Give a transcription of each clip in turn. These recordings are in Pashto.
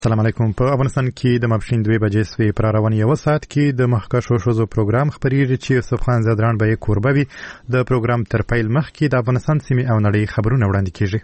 السلام علیکم. په افغانستان کې د ماپښین 2 بجې سوي پر روان یو ساعت کې د مخکښو ښځو پروګرام خبرېږي چې یوسف خان زدران به یې کوربه وي. د پروګرام تر پیل مخکې د افغانستان سیمې او نړۍ خبرونه وړاندې کیږي.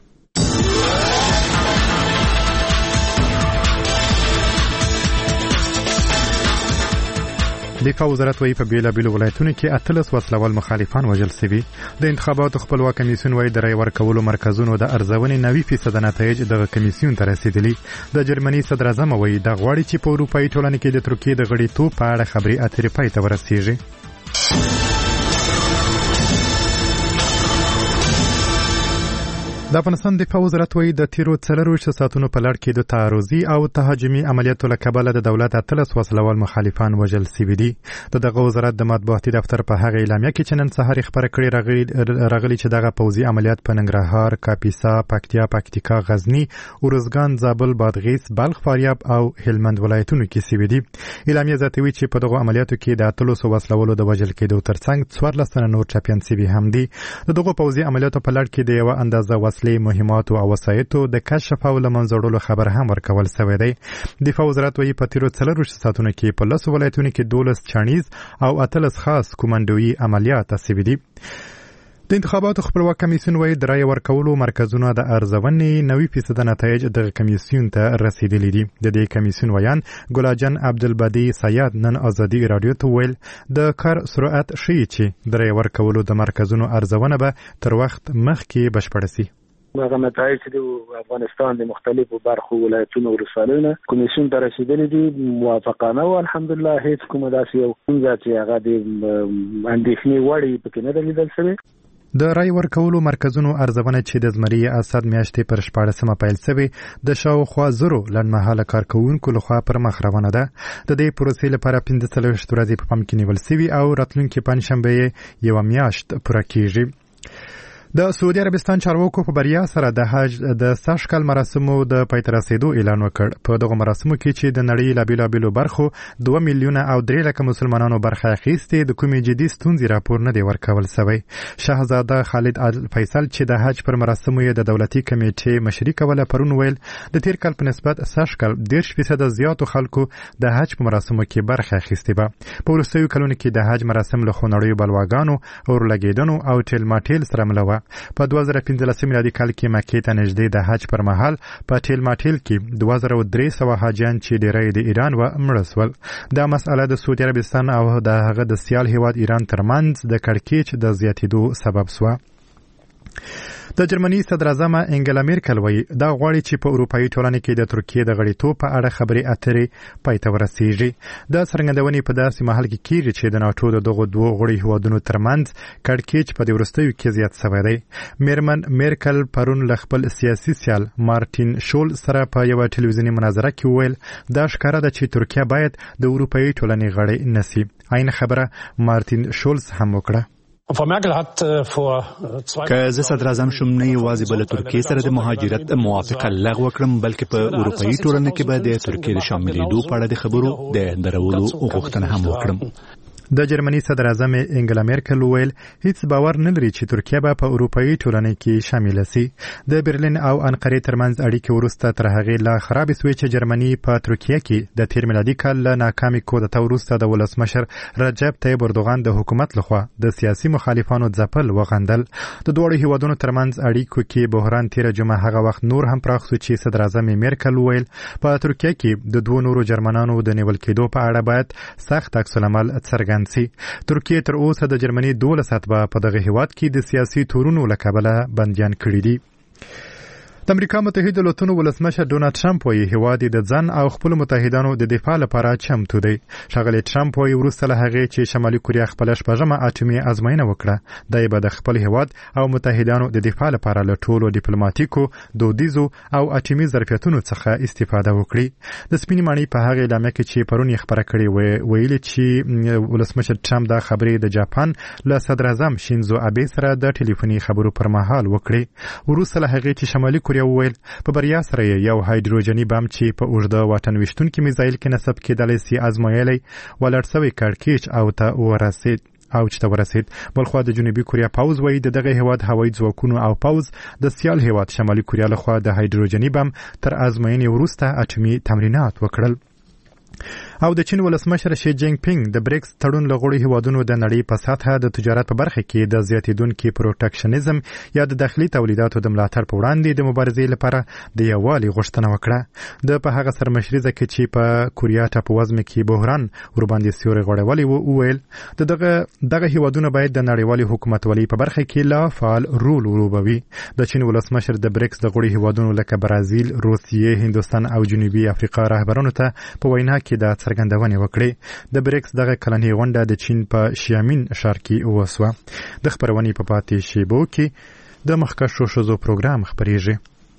دفاع وزارت وایي په بیلابیلو ولایتونو کې 18 وسلوال مخالفان وژل شوي. د انتخاباتو خپلواک کمیسیون وایي د رای ورکولو مرکزونو د ارزونې 90% نتایج دغه کمیسیون ته رسیدلي. د جرمني صدر اعظم وایي دا غواړي چې په اروپایي ټولنه کې د ترکیې د غړیتوب په اړه خبرې اترې پای ته ورسیږي. د افغانستان دفاع وزارت وایي د تیرو 24 ساعتونو په لړ کې د تعرضي او تهاجمي عملیاتو له کبله د دولت 18 وسلوال مخالفان وژل شوي دي. دغه وزارت د مطبوعاتي دفتر په هغه اعلامیه کې چې نن سهار خبره کړې راغلي چې دغه پوځي عملیات په ننګرهار، کاپیسا، پکتیا، غزني، ارزګان، زابل، بادغیس، بلخ، فاریاب او هلمند ولایتونو کې شوي دي. اعلامیه زیاتوي چې په دغه عملیاتو کې د 18 وسلوالو د وژل کېدو ترڅنګ 14 تنه نور ټپیان شوي هم دي. دغه پوځي عملیاتو په لړ کې د یو اندازه مهمات او وسایطو د کشف او لمنځړلو خبر هم ورکول شوی دی. دفاع وزارت وایي په تیرو 24 ساعتونو کې په 10 ولایتونو کې 12 چانیز او 18 خاص کومندوي عملیات شوي دي. د انتخاباتو خپلواک کمیسیون وایي د رای ورکولو مرکزونو د ارزونې 90% نتایج دغه کمیسیون ته رسیدلي دي. د دې کمیسیون ویان ګلاجن عبدالبدی سید نن ازادي رادیو ته ویل د کار سرعت ښیي چې د رای ورکولو د مرکزونو ارزونه به تر وخت مخکې بشپړه شي. هغه نتایج د افغانستان د مختلفو برخو ولایتونو ورسالونه کمیسیون ته رسیدلي دي موافقانه او الحمدلله هیڅ کومه داسې یو څنګه چې هغه د اندېښنې وړ پکې نه لیدل شوی. د رای ورکولو مرکزونو ارزونه چې د زمري اسد میاشتې پر 14مه پیل شوی د شاوخوا زرو لنډمهاله کارکوونکو لخوا پر مخ روانه ده. د دې پروسې لپاره 15 ورځې په پام کې نیول شوي او راتلونکي پنځشنبه یو میاشت پوره کیږي. د سعودي عربستان چارواکو په بریا سره د حج د ساشکل مراسمو د پای ته رسیدو اعلان وکړ. په دغه مراسمو کې چې د نړۍ له بیلابیلو برخو 2 میلیونه او 3 لکه مسلمانانو برخه اخیستې د کومې جدي ستونزې راپور نه دی ورکول شوی. شاهزاده خالد فیصل چې د حج پر مراسمو یې د دولتي کمیټې مشري کوله پرون ویل د تیر کال په نسبت ساشکل 10% زیاتو خلکو د حج په مراسمو کې برخه اخیستې به. په وروستیو کلونو کې د حج مراسم له خونړیو بلواګانو اورلګیدنو او ټیلماټیل سره مل و. په 2015 میلادي کال کې مکې ته نږدې د حج پر مهال په ټیلماټیل کې 2300 حاجیان چې ډیری د ایران و مړه شول. دا مسأله د سعودي عربستان او د هغه د سیال هیواد ایران ترمنځ د کړکېچ د زیاتېدو سبب شوه. د جرمني صدر اعظم انګلا میرکل وایي دا غواړي چې په اروپایي ټولنه کې د ترکیې د غړیتوب په اړه خبرې اترې پای ته ورسیږي. دا څرګندونې په داسې مهال کې کیږي چې د ناټو د دغو دوه غړي هیوادونو ترمنځ کړکېچ په دې وروستیو کې زیات شوی دی. میرکل پرون له خپل سیاسي سیال مارټین شول سره په یوه ټلویزیوني مناظره کې ویل دا ښکاره ده چې ترکیه باید د اروپایي ټولنې غړی نشي. عین خبره مارټین شولز هم وکړه. که زه صدر اعظم شم نه یوازې به له ترکیې سره د مهاجرت موافقه لغوه کړم بلکې په اروپایي ټولنه کې به د ترکیې د شاملېدو په اړه د خبرو د درولو غوښتنه هم وکړم. د جرمني صدر اعظم انګلا میرکل ویل هیڅ باور نه لري چې ترکیه به په اروپایي ټولنه کې شامل شي. د برلین او انقرې ترمنځ اړیکې وروسته تر هغې لا خرابې شوې چې جرمني په ترکیه کې د تیر میلادي کال له ناکامې کودتا وروسته د ولسمشر رجب طیب اردوغان د حکومت لخوا د سیاسي مخالفانو ځپل وغندل. د دواړو هیوادونو ترمنځ اړیکو کې بحران تیر جمعه هغه وخت نور هم پراخ شو چې صدر اعظم میرکل ویل په ترکیه کې د دوه نورو جرمنانو د نیول کېدو په اړه باید سخت عکس العمل څرګند ترکیه تر اوسه د جرمني 12 اتباع په دغه هیواد کې د سیاسي تورونو له کبله بندیان کړي دي. د امریکا متحده ایالاتو ولسمشر ډونالد ټرمپ وایي هیواد د ځان او خپل متحدانو د دفاع لپاره چمتو دی. ښاغلی ټرمپ وایي وروسته له هغې چې شمالي کوریا خپله شپږمه اټومي ازموینه وکړه دی به د خپل هیواد او متحدانو د دفاع لپاره له ټولو ډیپلوماتیکو دودیزو او اټومي ظرفیتونو څخه استفاده وکړي. د سپینې ماڼۍ په هغه اعلامیه کې چې پرون یې خبره کړې ویلي چې ولسمشر ټرمپ دا خبرې د جاپان له صدر اعظم شینزو ابې سره د ټلیفوني خبرو پر مهال وکړي. وروسته له هغې چې شمالي کوریا وویل په بریا سره یو هایدروجني بم چې په اوږده واټن ویشتونکي میزایل کې نصب کېدلی سي ازمویلی ولاړ شوی کړکېچ او ته ورسېد. اوج ته ورسید. بلخوا د جنوبي کوریا پوز وایي د دغه هیواد هوایي ځواکونو او پوز د سیال هیواد شمالي کوریا لخوا د هایدروجني بم تر ازموینې وروسته اټومي تمرینات وکړل. او د چین ولسمشر شي جینګ پینګ د بریکس تړون لغړو هیوادونو د نړۍ په سطحه د تجارت په برخه کې د زیاتیدونکو پروټیکشنیزم یا د داخلي تولیداتو د ملاتړ په وړاندې د مبارزې لپاره د یووالي غوښتنه وکړه. د په هغه سرمشريزه کې چې په کوریا ټاپووزمه کې بحران ورباندې سیوري غوړولې وویل دغه هیوادونه باید د نړیوالي حکومتولۍ په برخه کې لا فعال رول ولوبوي. د چین ولسمشر د بریکس د غړو هیوادونو لکه برازیل، روسیې، هندوستان او جنوبي افریقا رهبرانو ته په وینا کې د څرګندونې وکړې. د بریکس دغه کلنۍ غونډه د چین په شیامین ښار کې وسوه. د خبرونې په پاتې شیبو کې د مخکښو ښځو پروګرام خپریږي.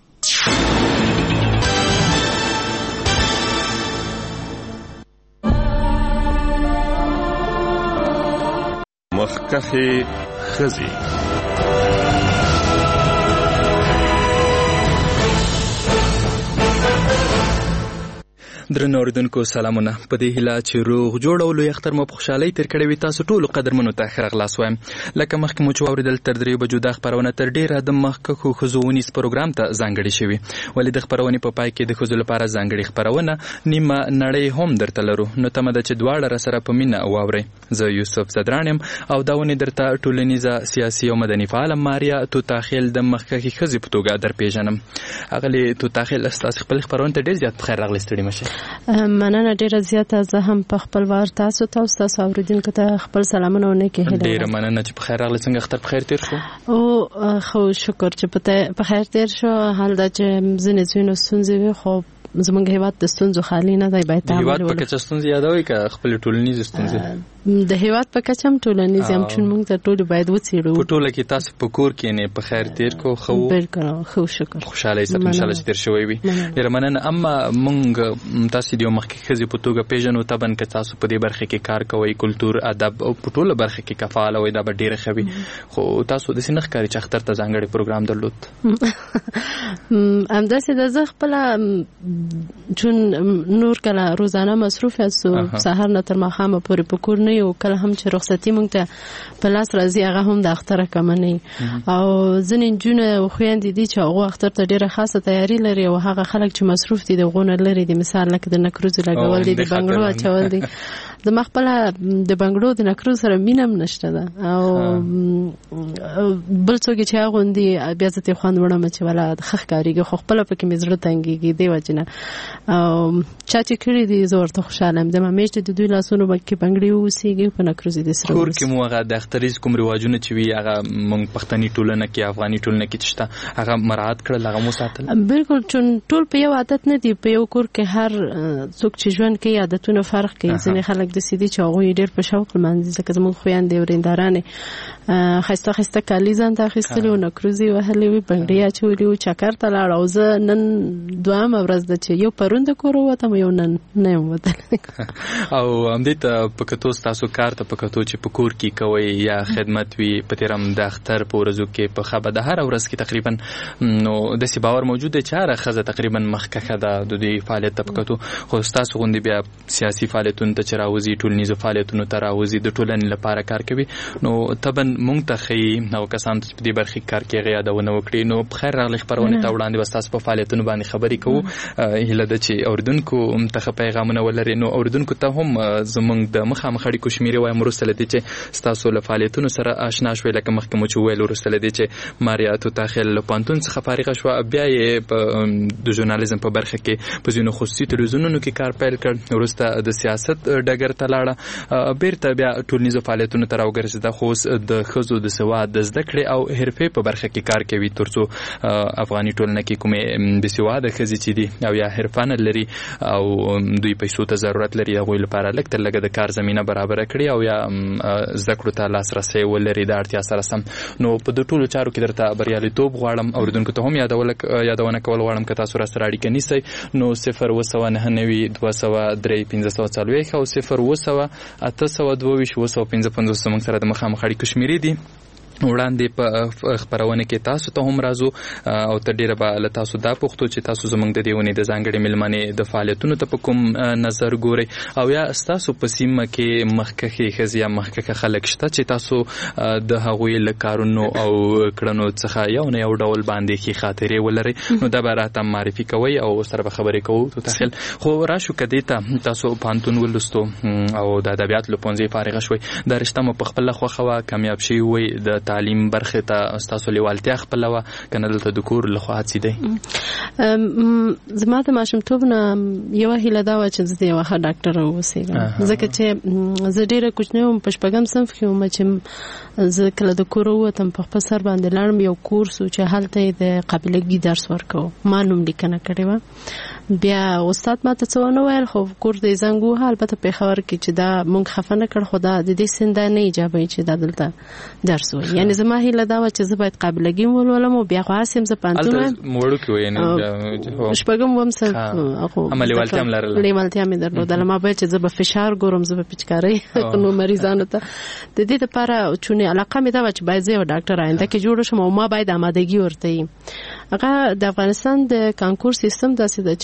مخکښې ښځې. درنو اوریدونکو سلامونه. په دې هیله چې روغ جوړ او لوی اختر مو په خوشحالۍ تیر کړی وي. تاسو ټولو قدرمنو ته ښه راغلاست وایم. لکه مخکې مو چې واورېدل تر 3 بجو دا خپرونه تر ډېره د مخکښو ښځو ونیس پروګرام ته ځانګړې شوې. ولې د خپرونې په پای کې د ښځو لپاره ځانګړې خپرونه نیمه نړۍ هم درته لرو. نو تمه ده چې دواړه راسره په مینه واورئ. زه یوسف زدران یم او دا ونې درته ټولنیزه، سیاسي او مدني فعاله ماریا توتاخیل د مخکښې ښځې په توګه درپېژنم. اغلې توتاخیل، ستاسو خپل خپرونه ته ډېر زیات په خیر راغلی. ستړي مشه. مننه ډیره زیاته. زه هم په خپل وار تاسو ته اوریدونکو ته خپل سلامونه ونکې هیله. ډیره مننه چې په خیر راغلی. څنګه اختر په خیر تیر شو؟ او خو شکر چې په خیر تیر شو. حال دا چې ځینې ستونزې وي خو زمونږ هیواد د ستونزو خالی نه دی. باید تعامل هیواد په کچه ستونزې یادوي که خپل ټولنیز ستونزې؟ د هیواد په کچه هم ټولنیز هم چې موږ ته ټول باید وڅېړو. په ټوله کې تاسو په کور کې نه په خیر تیر کو؟ خو بالکل خو شکر. خوشاله یې ان شاء الله چې تیر شوی وي. ډیره مننه. اما موږ تاسو د مخکې ښځې په توګه پیژنو. طبعا که تاسو په دې برخه کې کار کوئ، کلتور، ادب او په ټوله برخه کې کفاله وي، دا به ډیره ښه وي. خو تاسو د سینخ کاری چې اختر ته ځانګړی پروګرام درلود؟ همداسې د زه خپل چون نور کله روزانه مصروف یاستو، سهار نه تر ماښامه پورې په کور نه یو. کله هم چې رخصتي موږ ته په لاس راځي هغه هم د اختره کمه نه. او ځینې نجونې او خویندې دي چې هغوی اختر ته ډېره خاصه تیاري لري او هغه خلک چې مصروف دي د هغو نه لرې دي. مثال لکه د نکروزو لګول دي، د بنګړو اچول دي. زما خپله د بنګړو د نکروز سره مینه هم نشته ده. او بل څوک چې اغوندي بیا زه ترې خوند وړم چې والا ښه ښکارېږي، خو خپله پکې مې زړه تنګېږي دې وجې نه. چا چې کړي دي زه ورته خوشحاله یم. زما میاشتې د دوی لاسونو کې بنګړي واوسېږي، په نکروز دې سره کور کې مو هغه د اختریز کوم رواجونه چې وي هغه موږ پښتني ټولنه کې، افغاني ټولنه کې چې شته هغه مراعات کړل، هغه مو ساتل؟ بالکل. چون ټول په یو عادت نه دي. په یو کور کې هر څوک چې ژوند کوي عادتونه فرق کوي. ځینې خلک داسې دي چې هغوی ډېر په شوق لمانځي. ځکه زموږ خویندې ورېندارانې ښایسته ښایسته کالي ځان ته اخیستلي وو، نکروز یې وهلې وي، بنګړي اچولي وو، چکر ته لاړه. او زه نن دویمه ورځ ده چې یو پرون د کور ووتم، یو نن نه یم وتلی. او همدې ته په کتو ستاسو کار ته په کتو چې په کور کې کوئ یا خدمت وي، په تېره هم د اختر په ورځو کې په ښه بده هره ورځ کې تقریبا نو داسې باور موجود دی چې هره ښځه تقریبا مخکښه ده د دوی فعالیت ته په کتو. خو ستاسو غوندې بیا سیاسي فعالیتونو ته چې راوځي، ټولنیزو فعالیتونو ته راوځي، د ټولنې لپاره کار کوي، نو طبعا موږ ته ښیي او کسانو چې په دې برخې کار کې هغې یادونه وکړي. نو په خیر راغلی خپرونې ته وړاندې به ستاسو په فعالیتونو باندې خبرې کوو. هیله ده چې اورېدونکو ته ښه پیغامونه ولري. نو اورېدونکو ته هم زموږ د مخامخ اړیکو شمېرې وایم وروسته له دې چې ستاسو له فعالیتونو سره آشنا شوئ. لکه مخکې مو چې وویل وروسته له دې چې ماریا توتاخیل له پوهنتون څخه فارغه شوه، بیا یې د ژورنالیزم په برخه کې په ځینو خصوصي تلویزیونونو کې کار پیل کړ. وروسته د سیاست ډګر ته لاړه، بیرته بیا ټولنیزو فعالیتونو ته راوګرځېده. خو اوس د ښځو د سواد، د زده کړې او حرفې په برخه کې کار کوي، تر څو افغاني ټولنه کې کومې بېسواده ښځې چې دي او یا حرفه نه لري او دوی پیسو ته ضرورت لري، هغوی لپاره لږ تر لږه د کار زمینه برابره کړي او یا زده کړو ته لاسرسی ولري د اړتیا سره سم. نو په دې ټولو چارو کې درته بریالیتوب غواړم. اورېدونکو ته هم یادونه کول غواړم که تاسو راسره اړیکه نیسئ نو 029935340 او 0208225 زموږ سره د مخامخ اړیکو شمېرې دي. وړاندې په خبرونه کې تاسو ته هم راځو او تر ډیره به له تاسو دا پوښتو چې تاسو زموږ د دیونې د ځانګړي ملمنې د فعالیتونو ته په کوم نظر ګورئ او یا تاسو په سیمه کې مخکښې ښځې یا مخکښه خلک شته چې تاسو د هغوی له کارونو او کړنو څخه یو نه یو ډول باندې کې خاطرې ولرئ نو دا به راته معرفي کوئ او سره به خبرې کوو تخیل خو راشو کدې ته تاسو پوهنتون ولوستو او د ادبیات له پوهنځي فارغه شوئ دا رشته مو په خپله خوښه وه کامیاب شوي وئ د تعلیم برخه ته تاسو لیوالتیا خپل و کنه دلته د کور له خوا هڅې دی زما د ماشومتوب نه یو هیله دا و چې زه یو ښه ډاکټر اوسېږم ځکه چې زه ډیره کوچنۍ وم په شپږم صنف کې وم چې زه کله د کور ووتم په خپل سر باندې لاړم یو کورس و چې هلته د قابلګي درس ورکوه ما نوم لیکنه کړې وه بیا استاد ما ته څه ونه ویل خو کور د زنګ ووهه البته پېښور کې چې دا مونږ خفه نه کړ خو دا د دې سن دا نه ایجابوي چې دا دلته درس وایي یعنی زما هیله دا و چې زه باید قابلګي ولولم او بیا خو هسې هم زه پوهنتون وایم شپږم وم لیوالتیا هم لرله لیوالتیا مې درلودله ما باید چې زه به فشار ګورم زه به پچکارۍ نو مریضانو ته د دې دپاره چونې علاقه مې دا وه چې باید زه یو ډاکټر آینده کې جوړه شم او ما باید آمادګي ورته وي هغه د افغانستان د کانکور سیستم داسې ده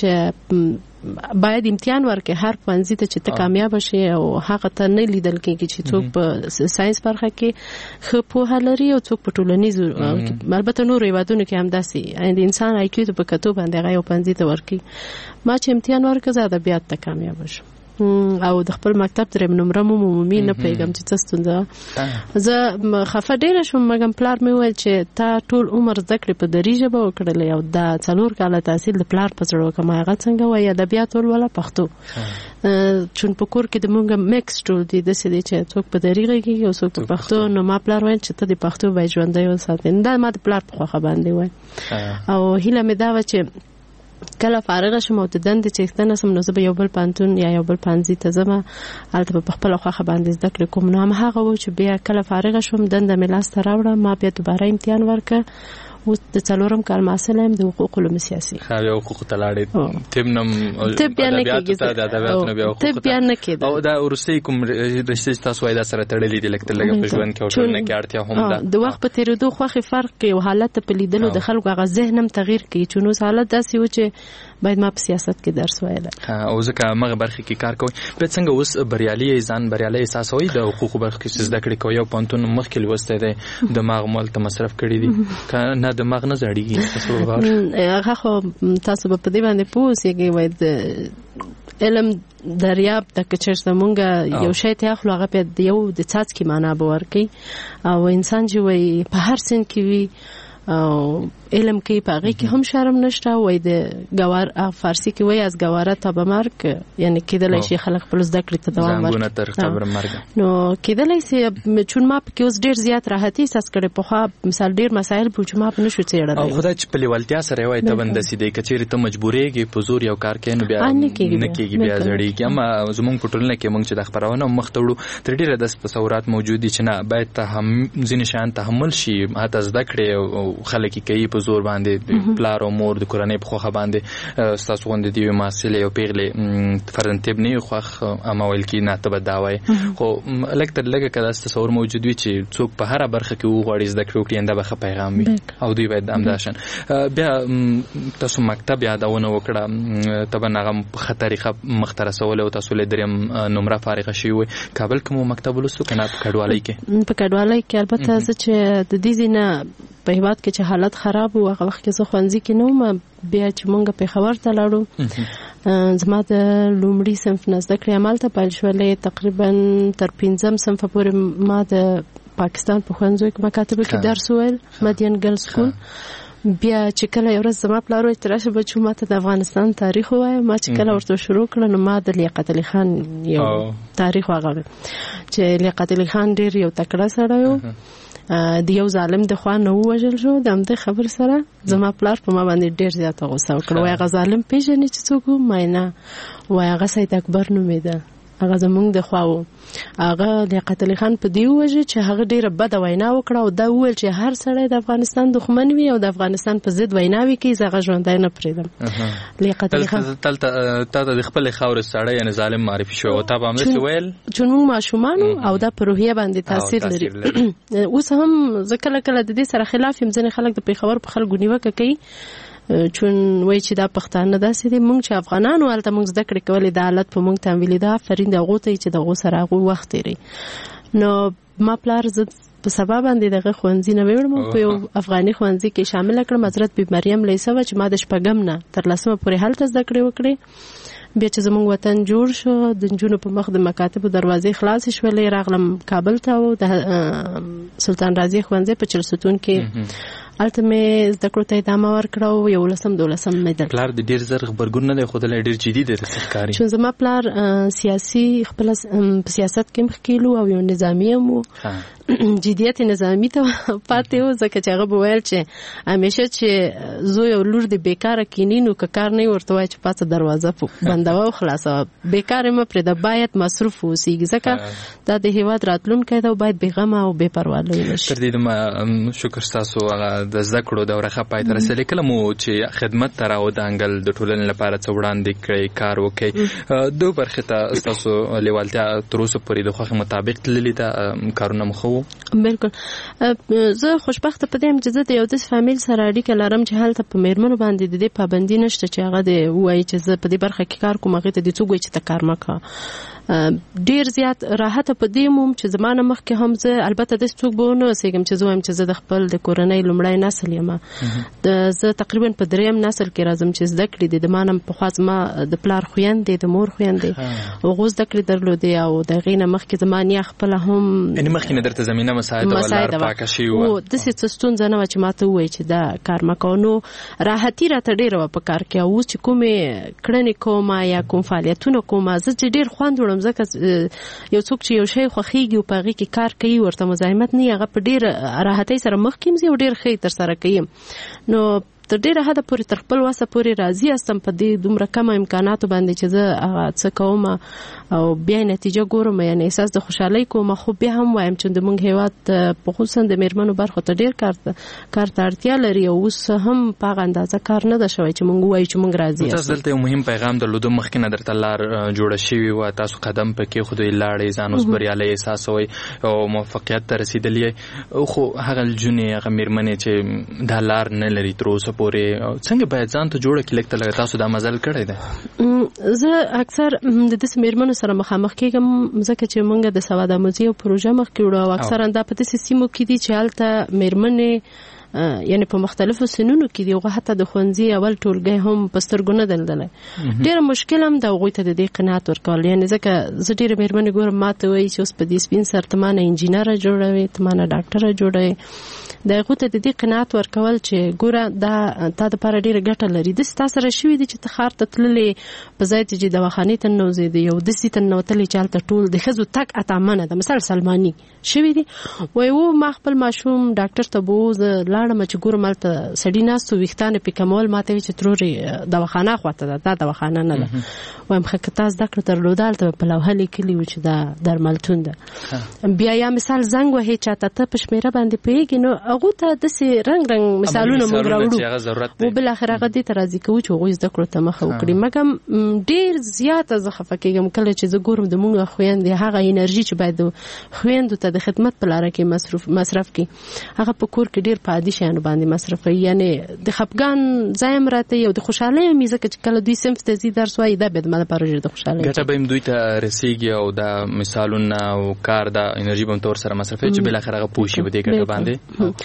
چې باید امتحان ورکړي هر پوهنځي ته چې ته کامیاب شې او هغه ته نه لیدل کېږي چې څوک په ساينس برخه کې ښه پوهه لري او څوک په ټولنیزو البته نورو هیوادونو کې هم داسې د انسان آی کیو ته په کتو باندې هغه یو پوهنځي ته ورکړي ما چې امتحان ورکړ زه ادبیات ته کامیاب شم او د خپل مکتب دریم نمره مو عمومي نه پیغام چې څه ستونزه زه خفه ډیره شوم مګم پلار مې وویل چې تا ټول عمر زده کړې په دري ژبه وکړلې او دا 4 کاله تحصیل د پلار په زړه وکړم هغه څنګه وایي ادبیات ولوله پښتو چون په کور کې د مونږ میکس ټول دي داسې دی چې څوک په دري غږیږي او څوک په پښتو نو ما پلار ویل چې ته د پښتو باید ژوندی وساتې دا ما د پلار په خوښه باندې وای او هیله مې دا وه چې کله فارغه شم او د دندې چې ستنه سم نو زه به یو بل پوهنتون یا یو بل پوهنځي ته ځم هلته به په خپله خوښه باندې زده کړې کوم نو همهغه و چې بیا کله فارغه شوم دنده مې لاسته راوړه ما بیا دوباره امتحان ورکړه اوس د 4م کال محصله یم د حقوق علوم سیاسي یو حقوق ته لاړې طب ادبیاتو ته د ادبیاتو بیا حقوق ته او دا وروستۍ کوم رشتې تاسو وایي دا سره تړلې دي لکه لږ په ژوند کې او ټولنه کې اړتیا هم ده د وخت په تېرېدو خوښې فرق کوي او حالت په لیدلو د خلکو هغه ذهن هم تغییر کوي چې نو حالت داسې و چې باید ما په سیاست کې درس وایله او ځکه هغه برخه کې کار کوي بیا څنګه اوس بریالي احساسوي د حقوقو برخه کې زده کړې کوي او پوهنتون مخکې لوستی دی دماغ مو هلته مصرف کړي دي که نه دماغ نه زړېږي هغه خو تاسو به په دې باندې پوه اوسېږئ وایي د علم دریاب ته که چېرته مونږ یو شی ته اخلو هغه بیا د یو د څاڅکي معنا به ورکوي او انسان چې وایي په هر سن کې وي او علم کې په هغې کې هم شرم نشته وایي د ګوار فارسي کې وایي از گواره تا به مرګ یعنی کېدلی شي خلک خپل زده کړې ته دوام ورکړي تر قبر مرګ نو کېدلی شي چون ما پکې اوس ډېر زیات راحتي احساس کړی پخوا مثال ډېر مسایل به چې ما په نشو څېړلی او خدای چې په لیوالتیا سره وایي ته بندسي دی که چېرې ته مجبورېږې په زور یو کار کوې نو بیا نه کېږي بیا زړېږي اما زموږ په ټولنه کې موږ چې دا خپرونه مخ ته وړو تر ډېره داسې تصورات موجود دي چې نه باید ځینې شیان تحمل شي حتی زده کړې او خلک یې کوي په زور باندې پلار او مور د کورنۍ په خوښه باندې ستاسو غوندې د یوې محصلې او پیغلې فرزندتیب نه وي خوښ اما ویل کېږي نه ته به دا وایې خو لږ تر لږه که داسې تصور موجود وي چې څوک په هره برخه کې وغواړي زده کړې وکړي انده به ښه پیغام وي او دوی باید همداشان بیا تاسو مکتب یادونه وکړه طبعا هغه په ښه طریقه مخته رسولی او تاسو له دریم نمره فارغه شوي وئ کابل کې مو مکتب ولوستو که نه په کډوالۍ کې په کډوالۍ کې البته زه چې د دې ځای په هیواد کې چې حالت خراب و هغه وخت کې زه ښوونځي کې نه وم بیا چې مونږ پېښور ته لاړو زما د لومړي صنف نه زده کړې همالته پیل شولې تقریبا تر 5م صنفه پورې ما د پاکستان په ښوونځیو کې مکاتبو کې درس وویل مدین ګرل سکول بیا چې کله یو ورځ زما پلار وایي چې راشه بچو ما ته د افغانستان تاریخ ووایه ما چې کله ورته شروع کړه نو ما د لیاقت علي خان یو تاریخ وغږ چې لیاقت علي خان ډېر یو تکړه سړی و د یو ظالم د خوا نه ووژل شو د همدې خبر سره زما پلار په ما باندې ډېر زیاته غوسه وکړه وایي هغه ظالم پېژنې چې څوک و ما نه وایي هغه سید اکبر نومېده هغه زمونږ د خواو هغه لیاقت علي خان په دی وجه چې هغه ډیره بده وینا وکړه او دا ویل چې هر سړی د افغانستان دښمن وي او د افغانستان په ضد ویناوي کوي زه هغه ژوندی نه پرېږدم. لیاقت علي خان تا د خپلې خاورې سړی یعنې ظالم معرفي شو او تا به همداسې ویل چې موږ ماشومان او دا په روحیه باندې تاثیر لري. اوس هم زه کله کله د دې سره خلاف یم. ځینې خلک د پېښور په خلکو نیوکه کوي چون وای چې دا پښتانه داسې دي. موږ چې افغانانو هلته موږ زده کړې کولې دا حالت په موږ تمویلي ده. آفرین د هغو ته چې د هغو سره هغوی وخت تېروي. نو ما پلار زه په سبا باندې دغه ښوونځي نه ویړم په یو افغاني ښوونځي کې شامله کړم. حضرت بی مریم لیسه وه چې ما د 8 نه تر 10 پورې هلته زده کړې وکړې. بیا چې زموږ وطن جوړ شو د نجونو په مخ د مکاتبو دروازې خلاصې شولې راغلم کابل ته او د سلطان رازي ښوونځي په چلستون کې هلته مې زده کړو ته ادامه ورکړه او 11 مې پلار د ډېر زر غبرګون نه دی ښودلی ډېر جدي دی درته ښکاري. چون زما پلار سیاسي خپله په سیاست کې مخکې او یو نظامي هم و. جدیت نظامي ته پاتې و ځکه چې هغه به ویل چې همیشه چې زوی او لور د بیکاره کیني نو که کار نه ورته وایي چې پاسه دروازه بندوه او خلاصوه بیکاره مه پرېږده باید مصروف اوسېږي ځکه دا د هېواد راتلونکی ده او باید بېغمه او بې پروا لوی نه شي. تر دې دمه شکر ستاسو هغه د زده کړو دوره ښه پای ته رسېدلې. کله مو چې خدمت ته راودانګل د ټولنې لپاره څه وړاندې کړئ کار وکړئ دو برخې ته ستاسو لیوالتیا تر اوسه پورې د خوښې مطابق تللې ده کارونه مو ښه وو؟ بالکل. زه خوشبخته په دې یم چې زه د یو داسې فامیل سره اړیکه لرم چې هلته په میرمنو باندې د دې پابندي نشته چې هغه د ووایي چې زه په دې برخه کې کار کوم هغې ته دې څوک وایي چې ته کار مه کوه. ډیر زیات راحته په دې موم چې زمانه مخکې هم زه البته داسې څوک به ونه اوسېږم چې زه وایم چې زه د خپل د کورنۍ لومړی نسل یم. زه تقریبا په 3م نسل کې راځم چې زده کړې دي. د ما نه پخوا زما د پلار خویندې د مور خویندې هغو زده کړې درلودې او د هغې نه مخکې زما نیا خپله هم یعنې مخکې نه درته زمینه مساعده وه لار پاکه شوې وه داسې څه ستونزه نه وه چې ما ته ووایي چې دا کار مه کوه. نو راحتي راته ډېره وه په کار کې. او اوس چې کومې کړنې کومه یا کوم فعالیتونه کومه زه چې ډېر خوند وړم ځکه یو څوک چې یو شی خوښیږي او په هغې کې کار کوي ورته مزاحمت نه هغه په ډېر راحتۍ سره مخکې ځي او ډېر ښه یې ترسره کوي. نو تر ډیره حده پورې تر خپل وسه پورې راضي استم په دې دومره کم امکاناتو باندې چې زه هغه څه کوم او بیا نتیجه ګورم یعنی احساس د خوشحالۍ کوم. خو بیا هم وایم چې د موږ هېواد په خصوصا د میرمنو برخو ته ډېر کار ته اړتیا لري او اوس هم په هغه اندازه کار نه ده شوی چې موږ ووایو چې موږ راضي یاست. تاسو دلته یو مهم پیغام درلودو مخکې نه درته لار جوړه شوې وه تاسو قدم پکې خودی لاړې ځان اوس بریالی احساسوئ او موفقیت ته رسېدلي خو هغه نجونې هغه میرمنې چې دا لار نه لري تر اوسه پورې څنګه باید ځان ته جوړه کړي؟ لږ ته لږ تاسو دا مزل کړی دی. زه اکثر د داسې میرمنو سره مخامخ کېږم ځکه چې موږ د سوادآموزي او پروژه مخکې وړو او اکثرا دا په داسې سیمو کې دي چې هلته میرمنې یعنی په مختلفو سنونو کې دی او حتی د ښوونځي اول ټولګی هم په سترګو نه دلدلی. ډېر مشکل هم د هغوی ته د دې قناعت ورکول یعنی ځکه زه ډېرې میرمنې ګورم ما ته وایي چې اوس په دې سپین سر ته ما نه انجینره جوړوې ته ما نه ډاکټره جوړوې. د هغو ته د دې قناعت ورکول چې ګوره دا تا دپاره ډېره ګټه لري. داسې تا سره شوي دي چې ته ښار ته تللې په ځای ته چې دواخانې ته ننوځېدې یو داسې ته ننوتلې چې هلته ټول د ښځو تګ اتامنه ده مثال سلماني شوي دي. وایي ما خپل ماشوم ډاکټر ته به زه لاړم چې ګورم هلته سړي ناست و ویښتان یې پې کمول ما ته وایي چې ترورې دواخانه خواته ده دا دواخانه نه ده. وایم ښه که تا زده کړه درلوده هلته په لوحه لیکلي وو چې دا درملتون ده. بیا یا مثال زنګ وهې چاته ته په شمېره باندې پوهېږي نو هغو ته داسې رنګ مثالونه موږ راوړو و بالاخره هغه دې ته راضي کوو چې هغوی زده کړو ته مخه وکړي. مګم ډېر زیاته زه خفه کېږم کله چې زه ګورم د موږ خویندې هغه انرژي چې باید د خویندو ته د خدمت په لاره کې مصرف کړي هغه په کور کې ډېر په عادي شیانو باندې مصرفوي. یعنې د خفګان ځای هم راته یو د خوشحالۍ هم ځکه چې کله دوی صنف ته ځي درس وایي دا بیا د ما لپاره ډېر د خوشحالۍ ګټه به هم دوی ته رسېږي او دا مثالونه او کار دا انرژي به هم ته ورسره مصرفوي چې بالاخره هغه پوه شي په دې ګټه باندې.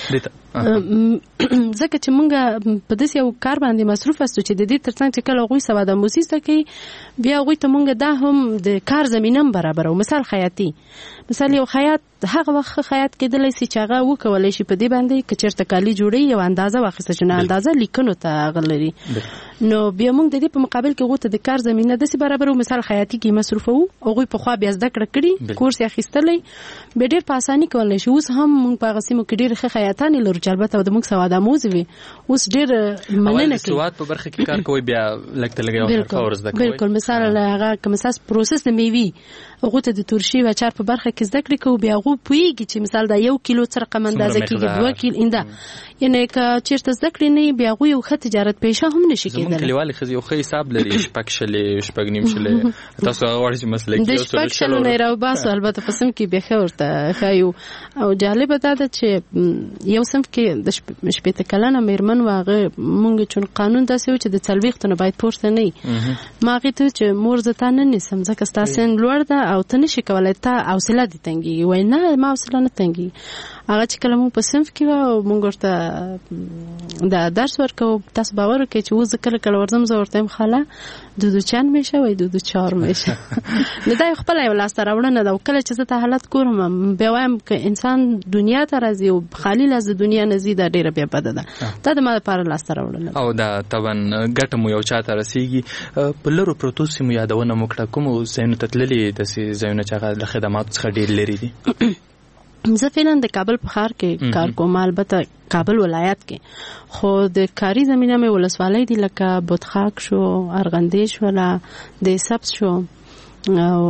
ځکه چې موږ په داسې یو کار باندې مصروف استو چې د دې ترڅنګ چې کله هغوی سوادآموزي زده کوي بیا هغوی ته موږ دا هم د کار زمینه هم برابرو. مثال خیاطي مثال یو خیاط هغه وخت خیاط کېدلی سي چې هغه وکولی شي په دې باندې که چېرته کالي جوړوي یو اندازه واخیسته چې نه اندازه لیکنو ته هغه لري نو بیا موږ د دې په مقابل کې هغو ته د کار زمینه داسې برابرو. مثال خیاطي کې مصروفوو هغوی پخوا بیا زده کړه کړي کورس یې اخیستلی بیا ډېر په اساني کولی شي. اوس هم موږ په هغه سیمو کې ډېرې ښه خیاطانې لرو چې البته د موږ سواد آموز وي اوس ډېر مننه کوي سواد په برخه کې کار کوي بیا لکه لګي او زده کوي بالکل مثال هغه کوم اساس پروسس د میوي هغه ته د ترشي و چار په برخه کې زده کړې کوي بیا هغه پويږي چې مثال دا 1 کیلو سره کم اندازه کېږي 2 کیلو انده یعنی که چیرته زده کړې نه بیا هغه یو ښه تجارت پیشه هم نشي کېدلی زموږ کلیوالي ښځې یو ښه حساب لري شپږ نیم شلې تاسو هغه وړي چې مسلکي د شپږ شلو نه راوباسو البته په سم کې بیا ورته ښایو او جالب ده چې یو سم کې د شپېته کلنه میرمن واغه مونږ چون قانون داسې و چې د څلوېښتو نه باید پورته نه ما هغې ته چې مور زه تا نه نیسم ځکه ستا سن لوړ ده او ته نشي کولی تا حوصله دې تنګېږي وایي نه ما حوصله نه تنګېږي هغه چې کله مونږ په صنف کې وه او مونږ ورته دا درس ورکوو تاسو باور وکړئ چې اوس زه کله کله ورځم زه ورته یم خاله دودو چند میشه وای دودو چهار میشه نو دا خپله یو لاسته راوړنه ده او کله چې زه ته حالت ګورم بیا وایم که انسان دنیا ته راځي او خالي لاس د دنیا نه ځي دا ډېره بیا بده ده دا د ما لپاره لاسته راوړنه او دا طبعا ګټه مو یو چا ته رسېږي په لرو پرتو سیمو یادونه مو کړه کومو ځایونو ته تللي داسې ځایونه چې هغه له خدماتو څخه ډېر لرې دي زه فعلا د کابل په ښار کې کار کوم البته کابل ولایت کې خو د کاری زمینه مې ولسوالۍ دي لکه بودخاک شو ارغندې شوله د سبز شو او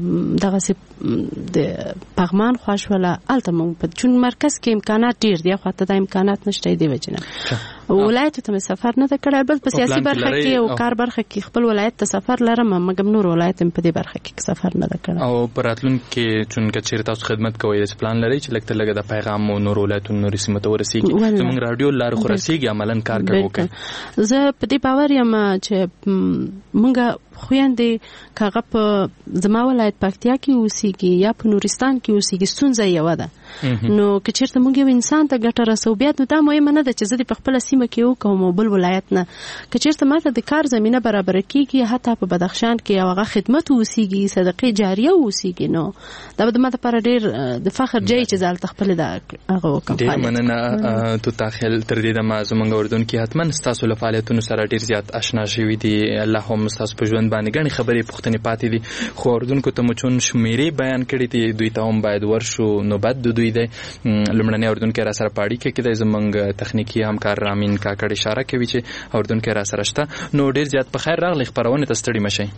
دغه د پغمان خوا شوله هلته مونږ په چون مرکز کې امکانات ډېر دي خو ته دا امکانات نشته دی وجنه ولایت ته مې سفر نه ده کړی بس په سیاسي برخه کې او کار برخه کې خپل ولایت ته سفر لرم مګم نور ولایت په دې برخه کې سفر نه ده کړی او په راتلونکي کې چون که چیرې تاسو خدمت کوئ د پلان لرئ چې لږ تر لږه د پیغام او نور ولایتونو نورې سیمو ته ورسېږي زموږ راډیو لارې خو رسېږي عملاً کار کوي زه په دې باور یم چې موږ خویندې کاغه په زما ولایت پکتیا کې اوسېږي یا په نورستان کې اوسېږي ستونزه یوه ده نو که چیرته موږ یو انسان ته ګټه رسو بیا نو دا مهمه نه ده چې زه د په خپله سیمه کې وکوم او بل ولایت نه که چیرته ماته د کار زمینه برابره کېږي حتی په بدخشان کې او هغه خدمت اوسېږي صدقې جاریه اوسېږي نو دا به د ما دپاره ډېر د فخر ځای چې زه هلته خپلې د هغه وکړم ډېر مننه تو تاخیل تر دې دمه زموږ اردن کې حتما ستاسو له فعالیتونو سره ډېر زیات اشنا شوي دي الله هم ستاسو په ژوند باندې ګڼې خبرې پوښتنې پاتې دي خو اردونکو ته مو چون شمېرې بیان کړي دي دوی ته هم باید ورشو نوبت د دوی دی لومړنی اردونکی را سره په اړیکه کې دی زموږ تخنیکي همکار رامین کاکړ اشاره کوي چې اردونکی را سره شته نو ډېر زیات په خیر راغلی خپرونې ته ستړي مشئ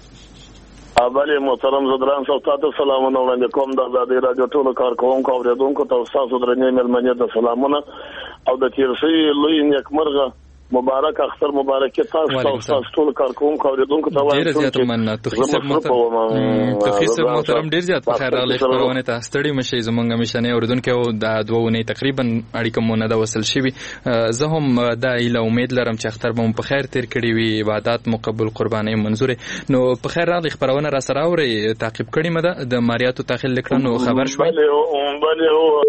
بله محترم زدران صاحب تاسو سلامونه وړاندې کوم د ازادۍ راډیو ټولو کارکوونکو اورېدونکو ته ستاسو درنې مېلمنې ته سلامونه او د تېر شوي لوی نیکمرغه مبارک اختر مبارک تاسو ټول کارکوونکو اوریدونکو ته وایم ډیر زیات مننه توخی صاحب محترم ډیر زیات په خیر راغلی خبرونه ته ستړي مشي زمونږ مشنه اوریدونکو د دوونه تقریبا اړیکه مونږ د وصل شوی زه هم دا ایله امید لرم چې اختر به په خیر تیر کړی وي عبادت مقبول قرباني منظور نو په خیر راغلی خبرونه را سره اوري تعقیب کړی مده د ماریاتو تاخیل لیکلو خبر شوی بله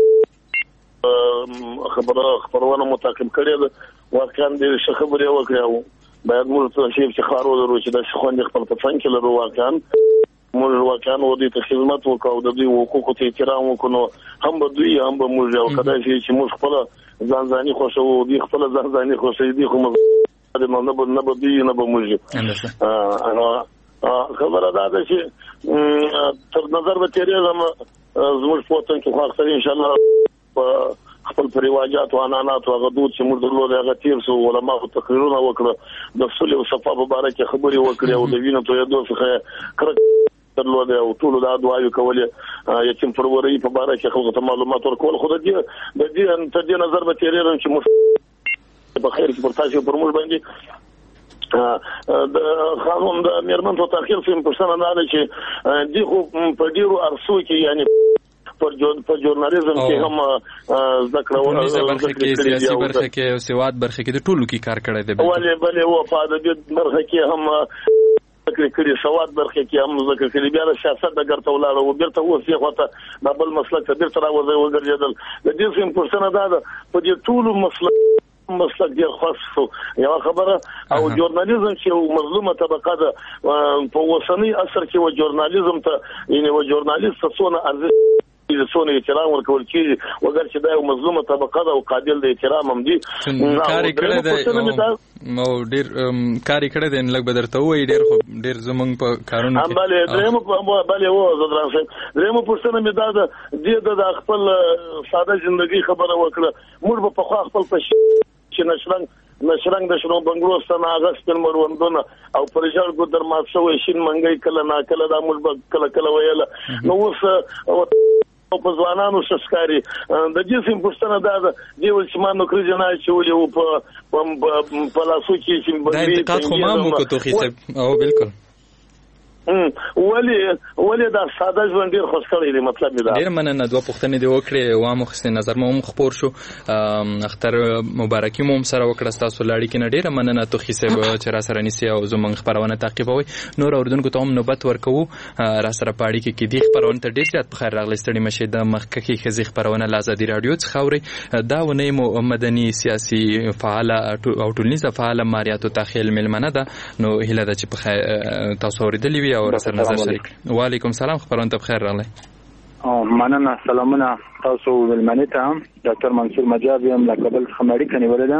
خبرونه متعقب کړی ده واقعا دې څه خبرې وکړو باید موږ ته شي چې خارو درو چې د خوند خپل په څنګه کې لرو واقعا موږ واقعا و دې ته خدمت وکړو د دوی حقوقو ته احترام وکړو هم به دوی هم به موږ او کله چې موږ خپل ځانځاني خوشو دي خپل ځانځاني خوشو دي خو موږ نه به دوی نه به موږ خبره ده چې تر نظر به تیرېږم زموږ په وطن کې خو اکثر ان شاء الله خپل پریواجات او انانات او غدود چې موږ درلود هغه تیر سو علماء تقریرونه وکړه د صلح او صفا په اړه کې خبرې وکړې او د وینو ته یو څه کړه درلود او ټول دا دعاوې کولې یتیم پروري په اړه کې خلکو ته معلومات ورکول خو د دې ته د نظر به تیرېږم چې موږ په خیر کې پرتاسي پر موږ باندې د قانون د میرمن ته تاخير سیم پرسنه نه چې دی خو په ډیرو ارسو کې یعنی پر ژورنالیزم کې هم ذکر برخه کې سیاسي برخه کې او سواد برخه کې د ټولو کې کار کړی دی بلې او په ادبیات برخه کې هم ذکر کړی سواد برخه کې هم ذکر کړی بیا د سیاست د ګرته ولاړ او بیرته اوسې خواته د بل مسلک ته بیرته راوځي د دې سیم پرسنه ده په دې ټولو مسلک ډیر خاص یو خبره او ژورنالیزم چې مظلومه طبقه ده په وسنی اثر کې و ژورنالیزم ته یعنی و ژورنالیست څونه ارزښت څونه احترام ورکول کیږي وګر چې دا یو مظلومه طبقه ده او قابل د احترام هم دي کار کړی دی مو ډیر کاری کړی دی لږ بدرته وای ډیر زمونږ په کارونو کې بله و زدران صاحب درېمه پوښتنه مې دا ده د خپل ساده ژوندۍ خبره وکړه موږ په خپل چې نشرنګ د شنو بنگلو ستنه اغسطن مروندونه او پرجال ګدر ما سوې شین منګي کله نا کله دا موږ کله ویل نو اوس او په ځوانانو شسکاري د دې سیم پښتنه دا دی چې ما نو کړی نه چې ولې په لاسو کې چې دا انتقاد خو ما مو کوته خېسه او بالکل ولی دا ساده ژوند ډیر خوښ کړی دی مطلب دا ډیر مننه دوه پوښتنې دی وکړې و مو خسته نظر مو خبر شو اختر مبارکي مو سره وکړه تاسو لاړی کې ډیر مننه تو خېسه چې را سره نسی او زمونږ خبرونه تعقیبوي نور اوردونکو ته هم نوبت ورکو را سره پاړی کې دی خبرونه ته ډیر زیات بخیر راغلی ستړي مشه د مخکې خزي خبرونه لازادي رادیو څخه خوري دا ونی مو مدني سیاسي فعال او ټولنیزه فعال ماریاتو تخیل ملمنه ده نو هله د چې تاسو اوریدلی وی او سره نظر شریک وعلیکم سلام خبرونه ته بخیر راغلی مننه سلامونه تاسو ولمنه ته ډاکټر منصور مجاب یم له کابل څخه مړی کني ولدم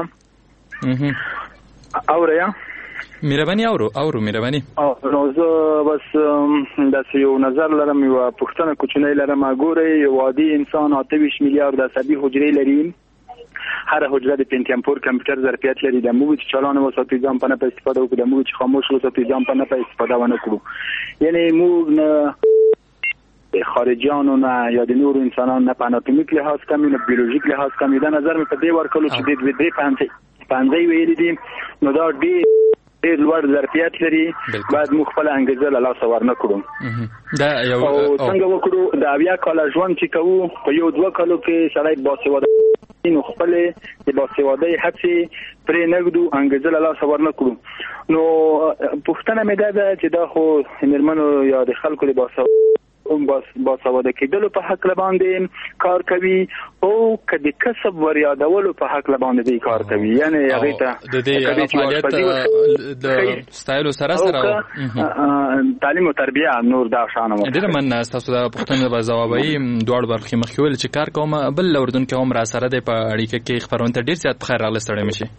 اوریا مهرباني اورو مهرباني نو زه بس د یو نظر لرم یو پښتنه کوچنی لرم ګوري یو عادي انسان 28 میلیارد عصبي حجرې لري هر حجره د پنټیم پور کمپیوټر ظرفیت لري د موږ چې چلانه وساتو ځم په نه استفاده وکړو د موږ چې خاموش وساتو ځم په نه استفاده ونه کړو یعنی موږ نه خارجيانو نه یا د نور انسانانو نه په اناتومیک لحاظ کم نه بیولوژیک لحاظ کم دا نظر مې په دې ورکړو چې د دې پانځي ویل دي نو دا ډېر لوړ ظرفیت لري بعد موږ خپل انګیزه له لاسه ورنه کړو دا یو څنګه وکړو دا بیا کال ژوند چې کوو په یو دوه کالو کې سړی باسواده نو خپل د باسوادۍ هڅې پرې نګدو انګیزه له لاسه ورنه کړو نو پښتنه مې ده چې دا خو مرمنو یا د خلکو د باسواده کېدلو په حق باندې کار کوي او کدي کسب وریادولو په حق باندې کار کوي یعنی هغه ته د دې فعالیت د ستایلو سره تعلیم او تربیه نور دا شانه ډېر من تاسو د پښتنو په جوابي دوړ برخې مخکول چې کار کوم بل اردن کې هم را سره د په اړیکه کې خبرونه ډېر زیات بخیر راغلی ستړي مشي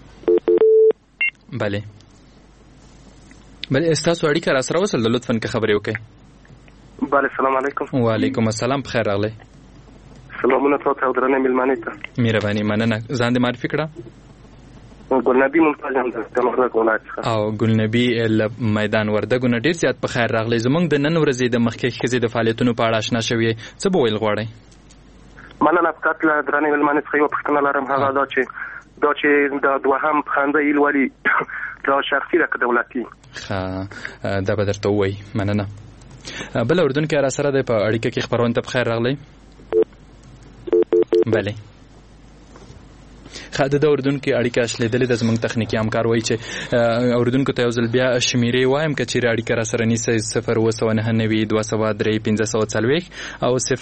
bale تاسو اړیکه را سره وصل لطفاً که خبرې وکړئ بله السلام علیکم وعلیکم السلام بخیر راغلی سلامونه تاسو او درنه ملمنه ته مهرباني مننه ځان دې معرفي کړه ګلنبی ممتاز هم د وردګ ولایت او ګلنبی میدان وردګ نه ډیر زیات بخیر راغلی زمونږ د نن ورځې د مخکې خزې د فعالیتونو په اړه آشنا شوي څه به ویل غواړئ مننه تاسو له درنه ملمنه څخه یو پوښتنه لرم هغه دا چې د دوهم خنده ایلولي دا شخصي د دولتي دا به درته وایي مننه بل اردن کې را سره د په اړیکه کې خبرونه ته بخیر راغلی بله خاطر د اردن کې اړیکه شلیدلې د زمنګ تخنیکی همکار وایي چې اردن کو ته ځل بیا شمیرې وایم چې اړیکه را سره نیسه 0 او 0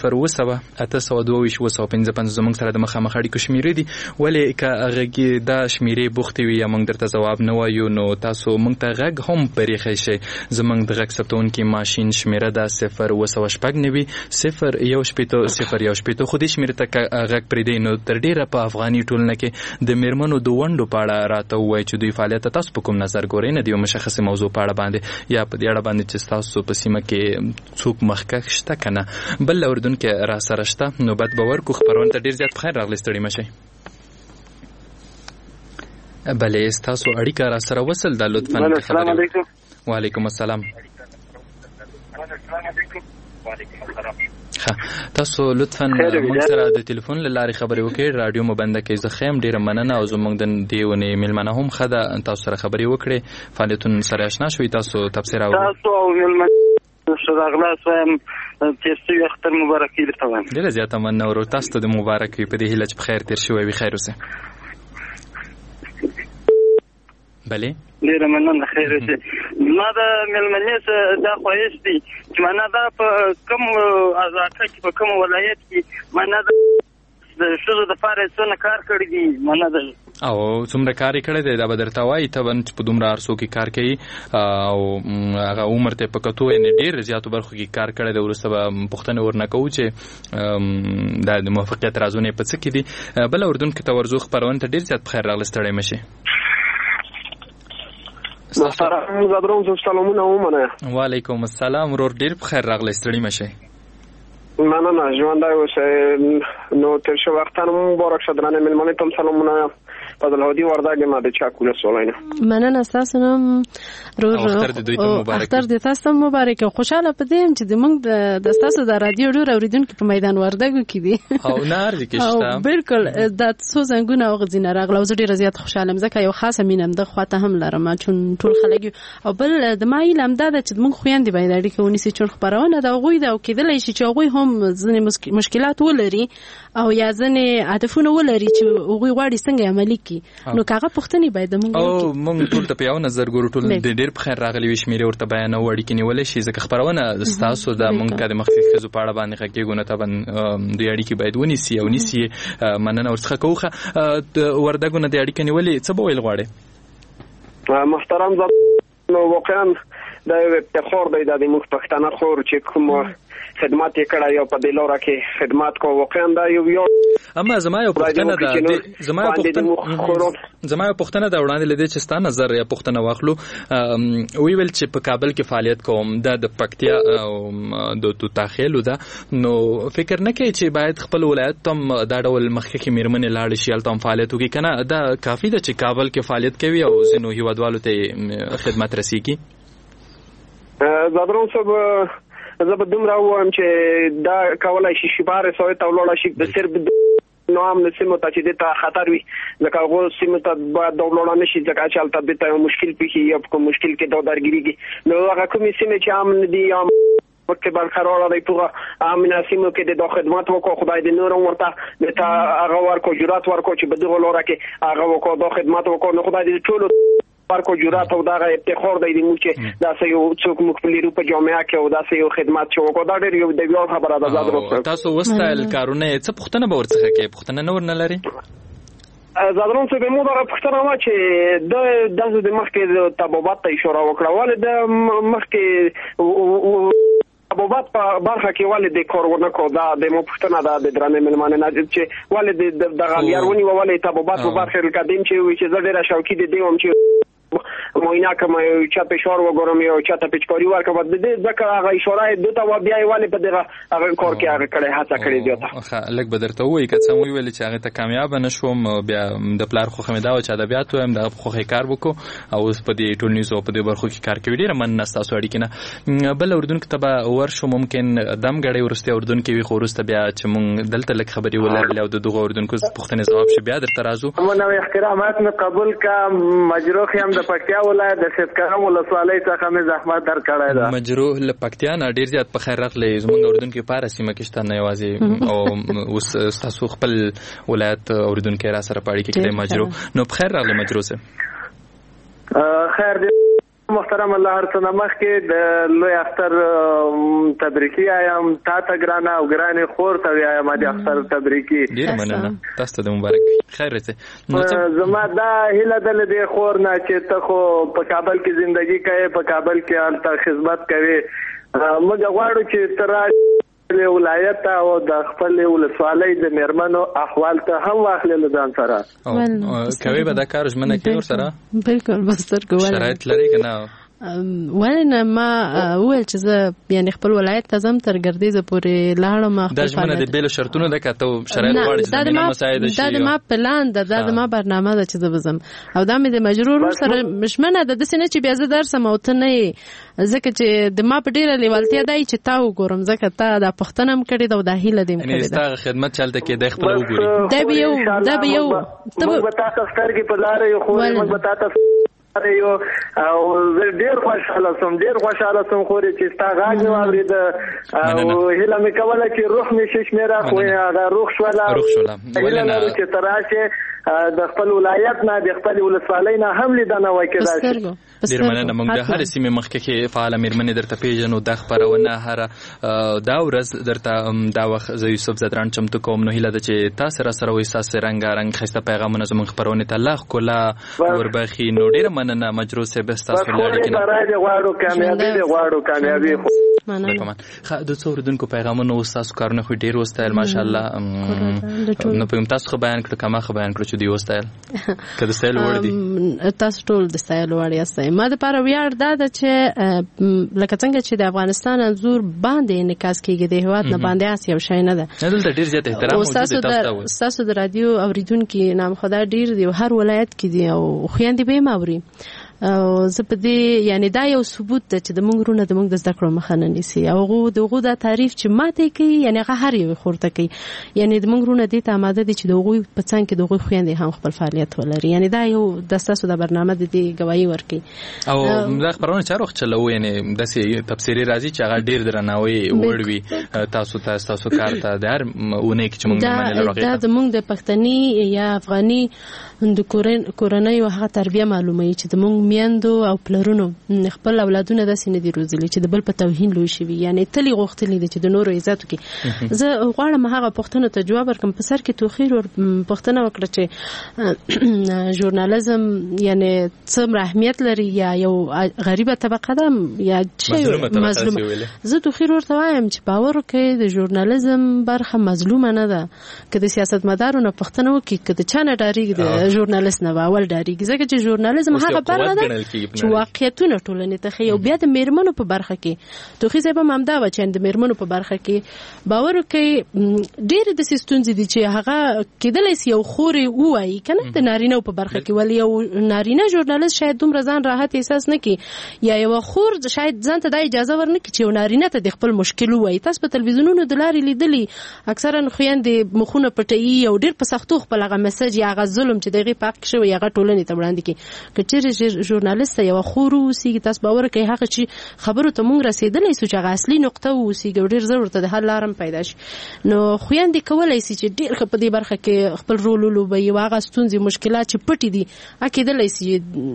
زمنګ سره د مخامخ اړیکو شمیرې دي ولې که هغه کې دا شمیرې بوختي وي موږ درته جواب نه وایو نو تاسو موږ ته غږ هم پرېښی شئ زمنګ د غږ ثبتون کې ماشين شمیره دا 0 خو دې شمیره ته غږ پرې دی نو تر ډیره په افغاني ټولنه کې د میرمنو د ونډو په اړه راته وایي چې دوی فعالیت تاسو په کوم نظر ګورئ نه دی مشخصه موضوع په اړه باندې یا په دې اړه باندې چې تاسو په سیمه کې څوک مخکښ شته کنه بل اردن کې را سره شته نوبت باور کو خبرونه ډیر زیات خیر راغلی ستړي مشي بلې تاسو اړیکه را سره وصل د لطفاً السلام علیکم وعلیکم السلام تاسو لطفاً موږ سره د ټلیفون لارې خبرې وکړئ رادیو مو بنده کړئ زه خیم ډیره مننه او زموږ د دیونه ملمنه هم خده تاسو سره خبرې وکړئ فعالیتونه سره آشنا شوي تاسو تفسیر او تاسو او ملمنه شغلاس وایم تاسو اختر مبارک درته وایم ډیره زیاته مننه او تاسو ته د مبارک په دې هیله چې بخیر تیر شوی وي خیر اوسه بله ډیره مننه خیر اوسه ما د ملمنې دا خواهش دي چې معنا دا په کوم ازاکه کې په کوم ولایت کې معنا د شوزو د فارې څونه کار کړی دي معنا د او څومره کار کړی دی دا به درته وایي ته په دومره ارسو کې کار کوي او هغه عمر ته په کتو یې ډېر زیاتو برخو کې کار کړی دی وروسته به پوښتنه ورنه کوو چې دا د موافقیت رازونه په څه کې دي بل اردن کې ته ورځو خپرونه ته ډېر زیات بخیر راغلی ستړی مشي محترم زادروم زو سلامونه ومنه. وعلیکم السلام ورور ډیر بخیر راغلی ستړي مشه. مننه ژوندای اوسئ. نو تر شو وختانو مبارک شه درنه ملمنه تم سلامونه. فضل هادي وردګ ما د چاکول سولینه. مننه تاسو نم رور اختر د دوی ته مبارک. اختر د تاسو مبارک. خوشاله پدیم چې د موږ د تاسو د رادیو ډور اوریدونکو په میدان وردګو کې دي. او نار دي کېشته. بالکل د څو زنګونه او غزینه راغله زه ډیره زیات خوشاله ځکه یو خاصه مینم د خواته هم لرم چون ټول خلک او بل د ما علم دا چې موږ خويندې باید اړیکه ونیسي چون خبرونه دا غوي دا کېدل شي چې غوي هم ځنې مشکلات ولري او یا ځنې هدفونه ولري چې غوي غواړي څنګه عملي کی. نو کاغه پښتني باید موږ او موږ ټول ته په یو نظر ګورو ټول د ډیر بخیر راغلی وي شمیره ورته بیان وړي کې نیول شي ځکه خبرونه ستاسو د موږ د مخفي خزو په اړه باندې خکېګو نه تبن د اړیکې باید ونیسي او نيسي مننه ورڅخه کوخه وردګو نه د اړیکې نیولې څه به ویل غواړي. محترم نو واقعا د افتخار دی د موږ پښتانه خور چې کوم خدمات یې کړای او په دې لور کې خدمات کو واقعا دا یو اما زما یو پښتنه ده زما یو پښتنه دا وړاندې لیدل چې ستاسو نظر یا پښتنه واخلو ویل چې په کابل کې فعالیت کوم د پکتیا او د تاخیلو ده نو فکر نه کوي چې باید خپل ولایت تم دا ډول مخکې میرمنې لاړ شي تم فعالیت وکړي کنه دا کافی ده چې کابل کې فعالیت کوي او زنو هیوادوالو ته خدمت رسیږي. زادرون صاحب زه به دومره وایم چې دا کولای شي شباره سوی ته ولاړ شي د صرف نو هم سیمه ته چې د خطر وي ځکه هغه سیمه ته باید د ولاړ نشي ځکه چې البته به ته مشکل پیږي یا کوم مشکل کې دا درګریږي نو هغه کومې سیمه چې هم دي یا وخت برقرار دی په امنه سیمه کې د خدمات وکړو خدای دې نور ورته د تا هغه ورکو جرأت ورکو چې بده ولوره کې هغه وکړو د خدمات وکړو نو خدای دې ټول ورکو جرأت او دا افتخار دی چې دا سه یو څوک مخبلي په جامعه کې او دا سه یو خدمات چې وکړو دا ډېر یو د یو خبره ده زادرو تاسو وستایل کارونه څه پښتنه به ورڅخه کې پښتنه نور نه لري زادرون څه به مو دا پښتنه ما چې د مخکې د تبوبات ته اشاره وکړه ول د مخکې ابوبات په برخه کې والد کارونه کو دا د مو پښتنه دا د درنه ملمانه نه چې والد د غالیارونی والد ابوبات په برخه القدیم چې زړه شوقي دي دیوم چې موینا کوم یو چا پېښور وګورم یو چا ته پېچکاری ورکوم د دې ځکه هغه اشاره دوته و بیا والد په دغه هغه کار کې هغه کړه هڅه کړې دی ته لکه بدرته وای که څه وی ویل چې هغه ته کامیاب نشوم بیا د پلار خو خمدا او چې ادبیات وایم د خو کار وکړو او په دې ټول نیوز او په دې برخو کې کار کوي ډیر من نستاسو اړیکې نه بل اردن کې تبا ورشو ممکن دم غړې ورسته اردن کې وی خو ورسته بیا چې مونږ دلته لک خبري ولرلو د دغه اردن کو پښتنه جواب شي بیا درته راځو نو احترامات مې قبول کا مجروح هم د پکتیا ولایت د شتکرم ولسوالۍ څخه مې زحمت در کړای دا مجروح له پکتیا نه ډیر زیات په خیر راغلی زمونږ اردن کې پاره سیمه کې شته نه یوازې او اوس تاسو خپل ولایت اردن کې را سره پاړی کې مجروح نو په خیر راغلی مجروح سه خیر دې محترم الله هر څه مخ کې د لوی اختر تبریکی ایم تا ته ګرانه او ګرانه خور ته وایم د اختر تبریکی ډیر مننه تاسو ته مبارک خیر ته زما دا هله دل دې خور نه چې ته خو په کابل کې ژوندۍ کوي په کابل کې الته خدمت کوي موږ غواړو چې تر ولایت او د خپل ولسوالۍ د میرمنو احوال ته هم واخلل ځان سره کوي به دا کار ژمنه کوي سره بالکل بستر کوي شرایط لري کنه ولنه ما اول چې زه یعنی خپل ولایت ته زم تر ګردیزه پورې لاړم د ژمنه د بیل شرطونو د کته شرایط غواړي چې زمينه مساعده شي دا د ما پلان ده د ما برنامه ده چې زه بزم او دا مې د مجرور سره مشمنه د دسنه چې بیا زه درس موت نه ځکه چې د ما په ډیره لیوالتیا دی چې تا وګورم ځکه تا د پښتنم کړی دا د هیله دیم کړی دا خدمت چلته کې د خپل وګوري دا به یو ته به تاسو سترګې په لار یو خو موږ به تاسو یو او ډیر خوشاله سم خوري چې ستا غاګ نو اورید او هله مې کوله چې روح مې ششمیره خو هغه روح شولا ولنه چې تراشه د خپل ولایت نه د خپل ولسوالۍ نه هم لیدنه وکړه ډیر مننه موږ د هر سیمه مخکې کې فعال میرمنې درته پیژنو د خبرونه هر دا ورځ درته دا وخت زه یوسف زدران چمتو کوم نو هله د چې تاسو سره وې تاسو رنگارنګ خسته پیغامونه زموږ خبرونه ته الله کولا وربخي نو ډیر مننه مجروح صاحب تاسو لړ کې غواړو کامیابی خا د څو ردونکو پیغامونه وستاسو کارونه خو ډیر وستایل ماشاءالله نو په تاسو خو بیان کړ کما خو بیان کړ چې دی وستایل کله سایل وړ دي تاسو ټول د سایل وړ یاستئ ما د پاره ویاړ دا چې لکه څنګه چې د افغانستان انزور باندې انعکاس کیږي د هواد نه باندې اس یو شای نه ده دلته ډیر زیات احترام موجود دی تاسو د رادیو اوریدونکو نام خدای ډیر دی هر ولایت کې دی او خويندې به ماوري او زه په دې یعنی دا یو ثبوت ده چې د موږ رونه د موږ د زده کړو مخه نه نیسي او دغه د تعریف چې ماته کوي یعنی هغه هر یو خورته کوي یعنی د موږ رونه د ته آماده دي چې دغه په څنګه کې دغه خويندې هم خپل فعالیت ولري یعنی دا یو د تاسو د برنامه د دې گواہی ورکي او د خبرونه چارو چلو یعنی د تفسیری راځي چې هغه ډیر درناوي وړوي تاسو کار ته در اونې کې چې موږ باندې لرغه دا د موږ د پښتني یا افغاني د کورنۍ او هغه تربیه معلومه چې د موږ میندو او پلرونو خپل اولادونه داسې نه دي روزلي چې د بل په توهین لوي شي یعنی تلی غوښتلې دي چې د نورو عزت وکړي زه غواړم هغه پښتنو ته جواب ورکړم په سر کې توخیر ور پښتنه وکړه چې ژورنالیزم یعنی څومره اهمیت لري یا یو غریبه طبقه ده یا چې مظلوم زه توخیر ورته وایم چې باور کوي د ژورنالیزم برخه مظلومه نه ده که د سیاستمدارونو پښتنه وکړي که د چانه ډاریږي د ژورنالیست نه اول ډاریږي ځکه چې ژورنالیزم هغه برخه ده چې واقعیتونه ټولنې ته خي او بیا د میرمنو په برخه کې توخی زیبه مامدا و چې د میرمنو په برخه کې باور کوي ډېر د سیستونځ دي چې هغه کېدلای شي یو خوري وایي کنه د نارینه په برخه کې ولی یو نارینه ژورنالیست شاید دومره ځان راحت احساس نه کوي یا یو خور شاید ځان ته د اجازه ورنکړي چې یو نارینه ته د خپل مشکل وایي تاسو په تلویزیونونو د لارې لیدلی اکثرا خويندې مخونه پټي او ډېر په سختو خپل هغه میسج یا هغه ظلم چې دغه پاک شوی هغه ټولنې ته وړاندې کوي کچېر ژورنالیست یو خورو سی تاسو باور کوي هغه چې خبرو ته مونږ رسیدلې سو چې اصلي نقطه و سی ډېر ضرورت ده حل لارم پیدا شي نو خويندې کولای شي چې ډېر په دې برخه کې خپل رول ولوبي او هغه ستونزې مشکلات چې پټي دي اکیدلای شي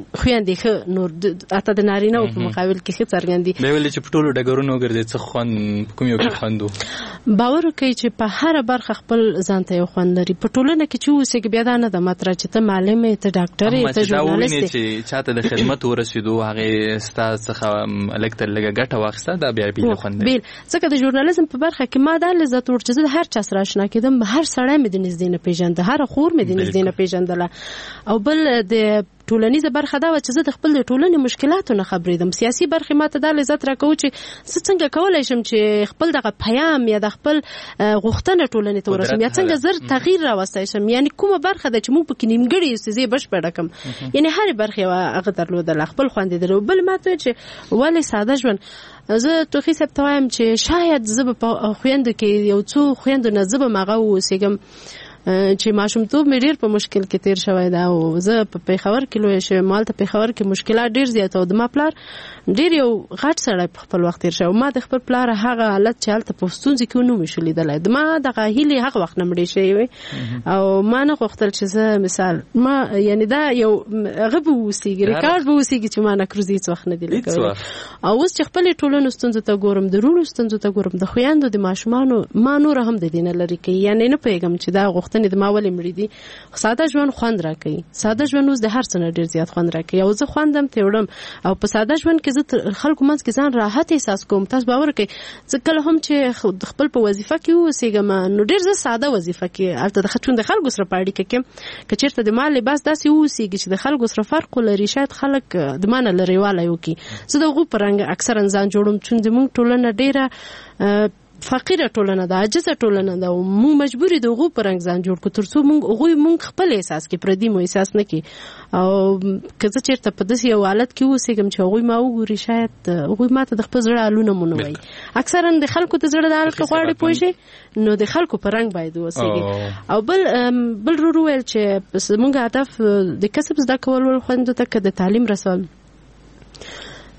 خويندې نور اته د نارینه په مقابل کې څه څرګندي به ولې چې پټولو ډګرونو ګرځي څه خوان کوم یو کې خوندو باور کوي چې په هر برخه خپل ځان ته یو خوند لري په ټولنه کې چې اوسې بیا دا نه د ماتره چې ته معلم ته ډاکټر ته ژورنالیست چې چاته د خدمت ورسېدو هغه ستاسو څخه الکتر لګه ګټه واخسته دا بیا بیل خوند بیل ځکه د ژورنالیزم په برخه کې ما د لذت ورچزه هر چا سره آشنا کېدم هر سړی مې د نږدې نه پیژند هر خور مې د نږدې نه پیژندله او بل د ټولنیزه برخه دا و چې زه د خپل ټولنې مشکلاتو نه خبرېدم سیاسي برخه ماته د لذت راکو چې څنګه کولای شم چې خپل دغه پیام یا د خپل غوښتنه ټولنې ته ورسوم یا څنګه زر تغییر راوستای شم یعنی کومه برخه د چې موږ پکې نیمګړی یو څه بشپړ کم یعنی هر برخه هغه درلودل خپل خوندې درو بل ماته چې ولی ساده ژوند زه توخی صاحب ته وایم چې شاید زه په خويندو کې یو څو خويندو نه زه به ماغه وسېګم چې ماشومتوب مې ډېر په مشکل کې تیر شوی دا او زه په پیښور کې لوی شوم مال ته پیښور کې مشکلات ډېر زیات او د ما پلار ډېر یو غټ سړی په خپل وخت تیر شو ما د خپل پلار هغه حالت چې هلته په ستونزې کې ونه مې لیدلی د ما دغه هیلې هغه وخت نه مړې شوې او ما نه غوښتل چې زه مثال ما یعنی دا یو هغه به اوسېږي ریکارډ به اوسېږي چې ما نکروزي هېڅ وخت نه دی لګولی او اوس چې خپلې ټولنو ستونزو ته ګورم د وروڼو ستونزو ته ګورم د خویندو د ماشومانو ما نوره هم د دې نه لرې کوي یعنی نه پوهېږم چې دا غوښتنې د ما ولې مړې دي ساده ژوند خوند راکوي ساده ژوند اوس د هر څه نه ډېر زیات خوند راکوي او زه خوندم تېوړم او په ساده ژوند کې زه خلکو منځ کې ځان راحت احساس کوم تاسو باور کوئ زه کله هم چې خپل په وظیفه کې اوسېږم نو ډېر زه ساده وظیفه کې هلته د خلکو سره په اړیکه کې که چېرته د ما لباس داسې اوسېږي چې د خلکو سره فرق ولري شاید خلک د ما نه لرېوالی وکړي زه د هغو په رنګ اکثرا ځان جوړم چون زموږ ټولنه ډېره فقیره ټولنه ده عاجزه ټولنه ده او موږ مجبور یو د هغو په رنګ ځان جوړ کړو تر څو موږ خپل احساس کې پردي مو احساس نه کړي او که زه چېرته په داسې یو حالت کې اوسېږم چې هغوی ما وګوري شاید هغوی ما ته د خپل زړه حالونه مو نه وایي اکثرا د خلکو د زړه د حال که غواړې پوه شئ نو د خلکو په رنګ باید اوسېږي او بل ورو وویل چې زموږ هدف د کسب زده کول خویندو ته که د تعلیم رسول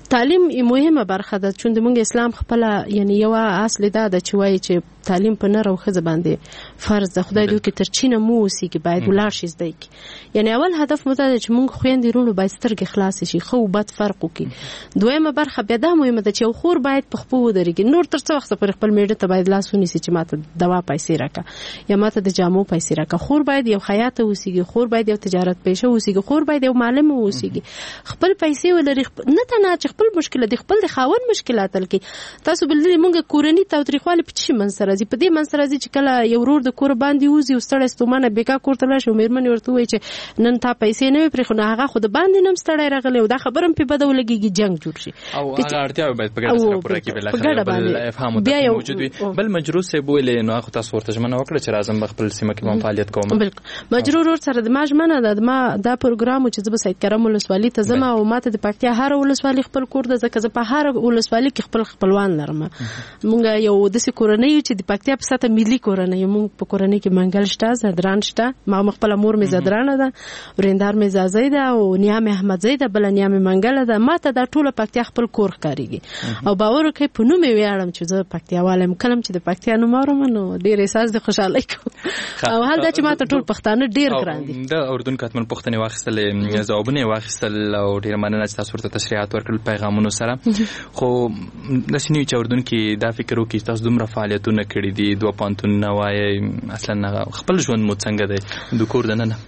تعلیم مهمه برخه ده چون د مونږ اسلام خپل یعنی یو اصل ده چې وایي چې تعلیم په نر او ښځه باندې فرض ده. خدای دې وکړي تر چینه مو اوسېږي باید ولاړ شي زده کړي. یعنی اول هدف مو دا ده چې مونږ خویندې وروڼو باید سترګې خلاصې شي، ښه او بد فرق وکړي. دویمه برخه بیا دا مهمه ده چې یو خور باید په خپو ودرېږي، نور تر څه وخته پورې خپل میډه ته باید لاس ونیسي چې ماته دوا پیسې راکړه یا ماته د جامو پیسې راکړه. خور باید یو خیاطه اوسېږي، خور باید یو تجارت پیشه اوسېږي، خور باید یو معلم اوسېږي، خپل پیسې ولري، نه تنها چې خپل مشکلات دي خپل د خاوند مشکلات حل کړي. تاسو بل مونږ کورنۍ تاوتریخوالی په چی منځ راځي، په دې منځ راځي چې کله یو ورور د کور باندې وځي او ستړی ستومانه بیګا کور ته لاړ شي، مېرمنې ورته وایي چې نن تا پیسې نه وي پرېښو، نه هغه خو د باندې نم ستړی راغلی او دا خبره هم پې بده ولګېږي، جنګ جوړ شي او هغه اړتیاوې باید په ګډه سره پوره کړي. بالاخره بل افهام موجود وي. بل مجرور صاحب ویلې نو هغه تاسو ورته ژمنه وکړه چې راځم به خپل سیمه کې فعالیت کوم. بالکل مجرور ور سره د ما ژمنه ده، ما دا پروګرام چې زه به سید کرم ولسوالي ته ځم او ماته د پکتیا هر ولسوالي خپل کور ده، ځکه زه په هر ولسوالي کې خپل خپلوان لرم. مونږ یو داسې کورنۍ چې د پکتیا په سطح ملي کورنۍ، مونږ په کورنۍ کې منګل شته، زدران شته، ما خپل مور مې زدرانه ده، ورندار مې زازۍ ده او نیا مې احمدزۍ ده، بل نیا مې منګل ده. ماته دا ټوله پکتیا خپل کور ښکاریږي او باور وکړئ په نوم یې ویاړم چې زه پکتیاواله یم. کله چې د پکتیا نوم اورم نو ډېر احساس د خوشحالۍ کوم او حال دا چې ماته ټول پښتانه ډېر ګران دي. د اردن کاتمن پوښتنې واخیستلې، ځوابونه یې واخیستل او ډېره مننه چې تاسو ورته تشریحات ورکړل پیغامونو سره. خو داسې نه وي چې اردن کې دا فکر وکړي چې تاسو دومره فعالیتونه کړي دي، 2 پوهنتونونه وایي، اصلا خپل ژوند مو څنګه دی د کور دننه؟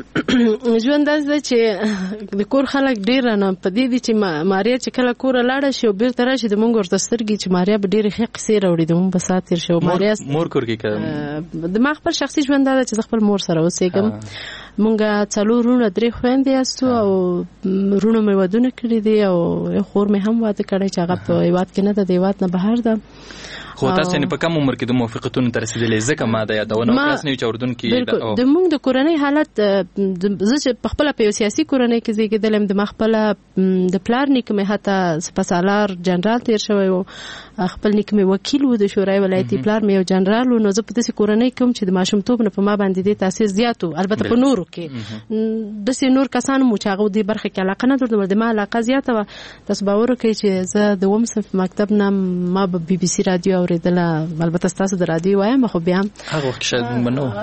ژوند داسې ده چې د کور خلک ډېر رانه په دې دي چې ماریا چې کله کوره لاړه شي او بیرته راشي د مونږ ورته سترګې چې ماریا به ډېرې ښې قصې راوړي، د مونږ به ساعت تېر شي او ماریا مور کور کې د ما خپل شخصي ژوند دا ده چې زه خپل مور سره اوسېږم. مونږ 4 وروڼه 3 خویندې یاستو او وروڼو مې ودونه کړي دي او یو خور مې هم واده کړی چې هغه په هېواد کې نه ده، د هېواد نه بهر ده. خو تاسو نه په کوم عمر کې د موافقتونو ته رسیدلې؟ ځکه ما د یادونه وکړه چې اردن کې د مونږ د کورنۍ حالت، زه چې په خپله په یو سیاسي کورنۍ کې زیږېدلم، د ما خپله د پلار نیکه مې حتی سپهسالار جنرال تېر شوی و، خپل نیکه مې وکیل و د شورای ولایتي، پلار مې یو جنرال و. نو زه په داسې کورنۍ کې وم چې د ماشومتوب نه په ما باندې دې تاثیر زیات و. البته په نورو کې داسې نور کسان مو چې هغه دې برخه کې علاقه نه درلوده، د ما علاقه زیاته وه. تاسو باور وکړئ چې زه د 9 صنف مکتب نه ما به بي بي سي رادیو اورېدله، البته ستاسو د رادیو وایم، خو بیا هغه وخت شاید موږ نه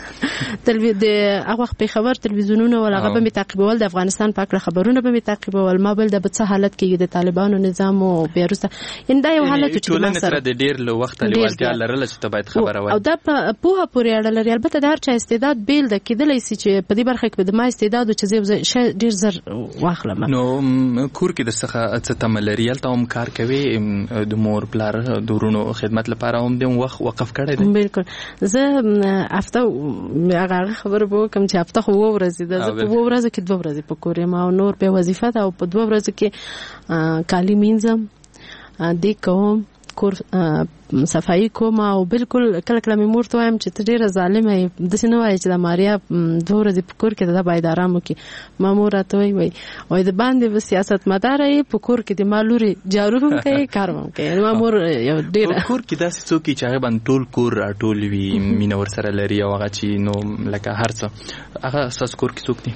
د هغه وخت پېښور تلویزیونونه ول هغه به مې تعقیبول، د افغانستان په اړه خبرونه به مې تعقیبول، ما بل د څه حالت کې د طالبانو نظام او بیا وروسته یعنې دا یو حالت چې ټولنې سره د ډېر له وخته لیوالتیا لرله چې ته باید خبره وایې او دا په پوهه پورې اړه لري. البته د هر چا استعداد بیل ده، کېدلی سي چې په دې برخه کې د ما استعداد و چې زه ډېر زر واخلم. نو کور کې درڅخه څه تمه لري؟ هلته هم کار کوي د مور پلار د وروڼو خدمت لپاره هم دې وخت وقف کړی دی؟ بالکل. زه هفته هغه خبره به وکړم چې هفته خو 2 ورځې ده، زه په 2 ورځو کې 2 ورځې په کور یم او نور بیا وظیفه ده او په 2 ورځو کې کالي مینځم، دې کوم، کور صفایي کوم او بالکل کله کله مې مور ته وایم چې ته ډېره ظالمه یې، داسې نه وایې چې د ماریا 2 ورځې په کور کې ده، دا باید آرام وکړي. ما مور راته وایي د باندې به سیاستمداره یې، په کور کې د ما لورې جارو هم کوي کار هم کوي. ما مور یو ډېره کور کې داسې څوک چې هغه باندې ټول کور راټول وي، مینه ورسره لري او هغه چې نو لکه هر څه، هغه ستاسو کور کې څوک دي؟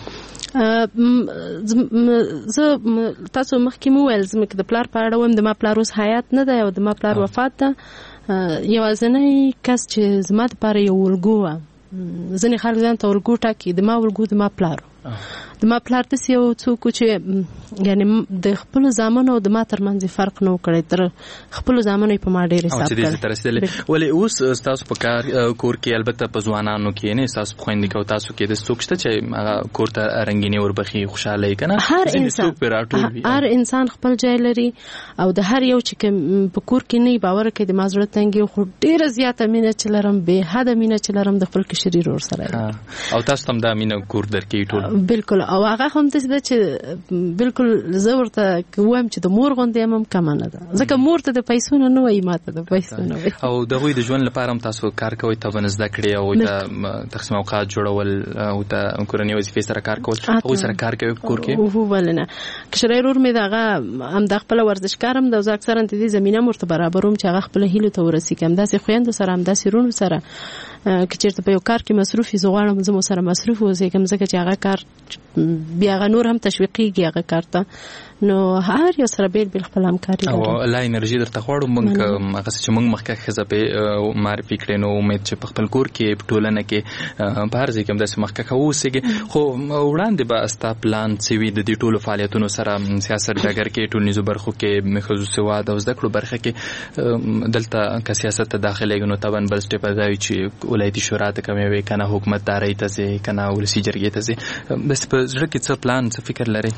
زه تاسو مخکې مو ویل زموږ د پلار په اړه وایم، د ما پلار اوس حیات نه دی او د ما پلار وفات ده. یوازینی کس چې زما دپاره یو الګو وه، ځینې خلک ځان ته الګو ټاکي، د ما الګو د ما پلار د ما پلار داسې یو څوک چې یعنې د خپلو زامنو او د ما ترمنځ فرق نه و کړی، تر خپلو زامنو یې په ما ډېر حساب کړی. ولې اوس ستاسو په کور کې البته په ځوانانو کې نه ستاسو په خویندې او تاسو کې داسې څوک شته چې هغه کور ته رنګیني وربخي، خوشحاله یې که نه؟ هر انسان خپل ځای لري او د هر یو چې په کور کې نه باور کوي د ما زړه تنګي، خو ډېره زیاته مینه چې لرم، بې حده مینه چې لرم د خپل کشري ورور سره. او تاسو هم دا مینه کور درکوي ټول؟ بالکل. او هغه هم داسې ده چې بالکل زه ورته وایم چې د مور غوندې یم هم کمه نه ده، ځکه مور ته د پیسو نه وایي، ما ته د پیسو نه وایي. او د هغوی د ژوند لپاره هم تاسو کار کوئ، ته به زده کړې او د تقسیم اوقات جوړول او د کورنۍ وظیفې سره کار کول، هغوی سره کار کوئ په کور کې؟ ولې نه، کشری ورور مې د هغه هم د خپله ورزشکار هم ده، زه اکثرا د دې زمینه هم ورته برابروم چې هغه خپله هیلو ته ورسېږي، همداسې خویندو سره همداسې وروڼو سره که چېرته په یو کار کې مصروف وي، زه غواړم زه مو سره مصروف اوسېږم، ځکه چې هغه کار بیا هغه نور هم تشویقېږي هغه کار ته. نو هر یو سره بیل خپل همکاري او لا انرژي درته غواړم موږ هغه چې موږ مخکې ښځه په معرفي کړې نو امید چې په خپل کور کې په ټولنه کې په هر ځای کې هم داسې مخکې اوسېږي خو وړاندې به ستا پلان څه وي د دې ټولو فعالیتونو سره سیاست ډګر کې ټولنیزو برخو کې ښځو سواد او زده کړو برخه کې دلته که سیاست ته داخلېږي نو طبعا بل سټپ دا وي چې ولایتي شورا ته کومې وي که نه حکومتدارۍ ته ځې که نه ولسي جرګې ته ځې بس په زړه کې څه پلان څه فکر لرې؟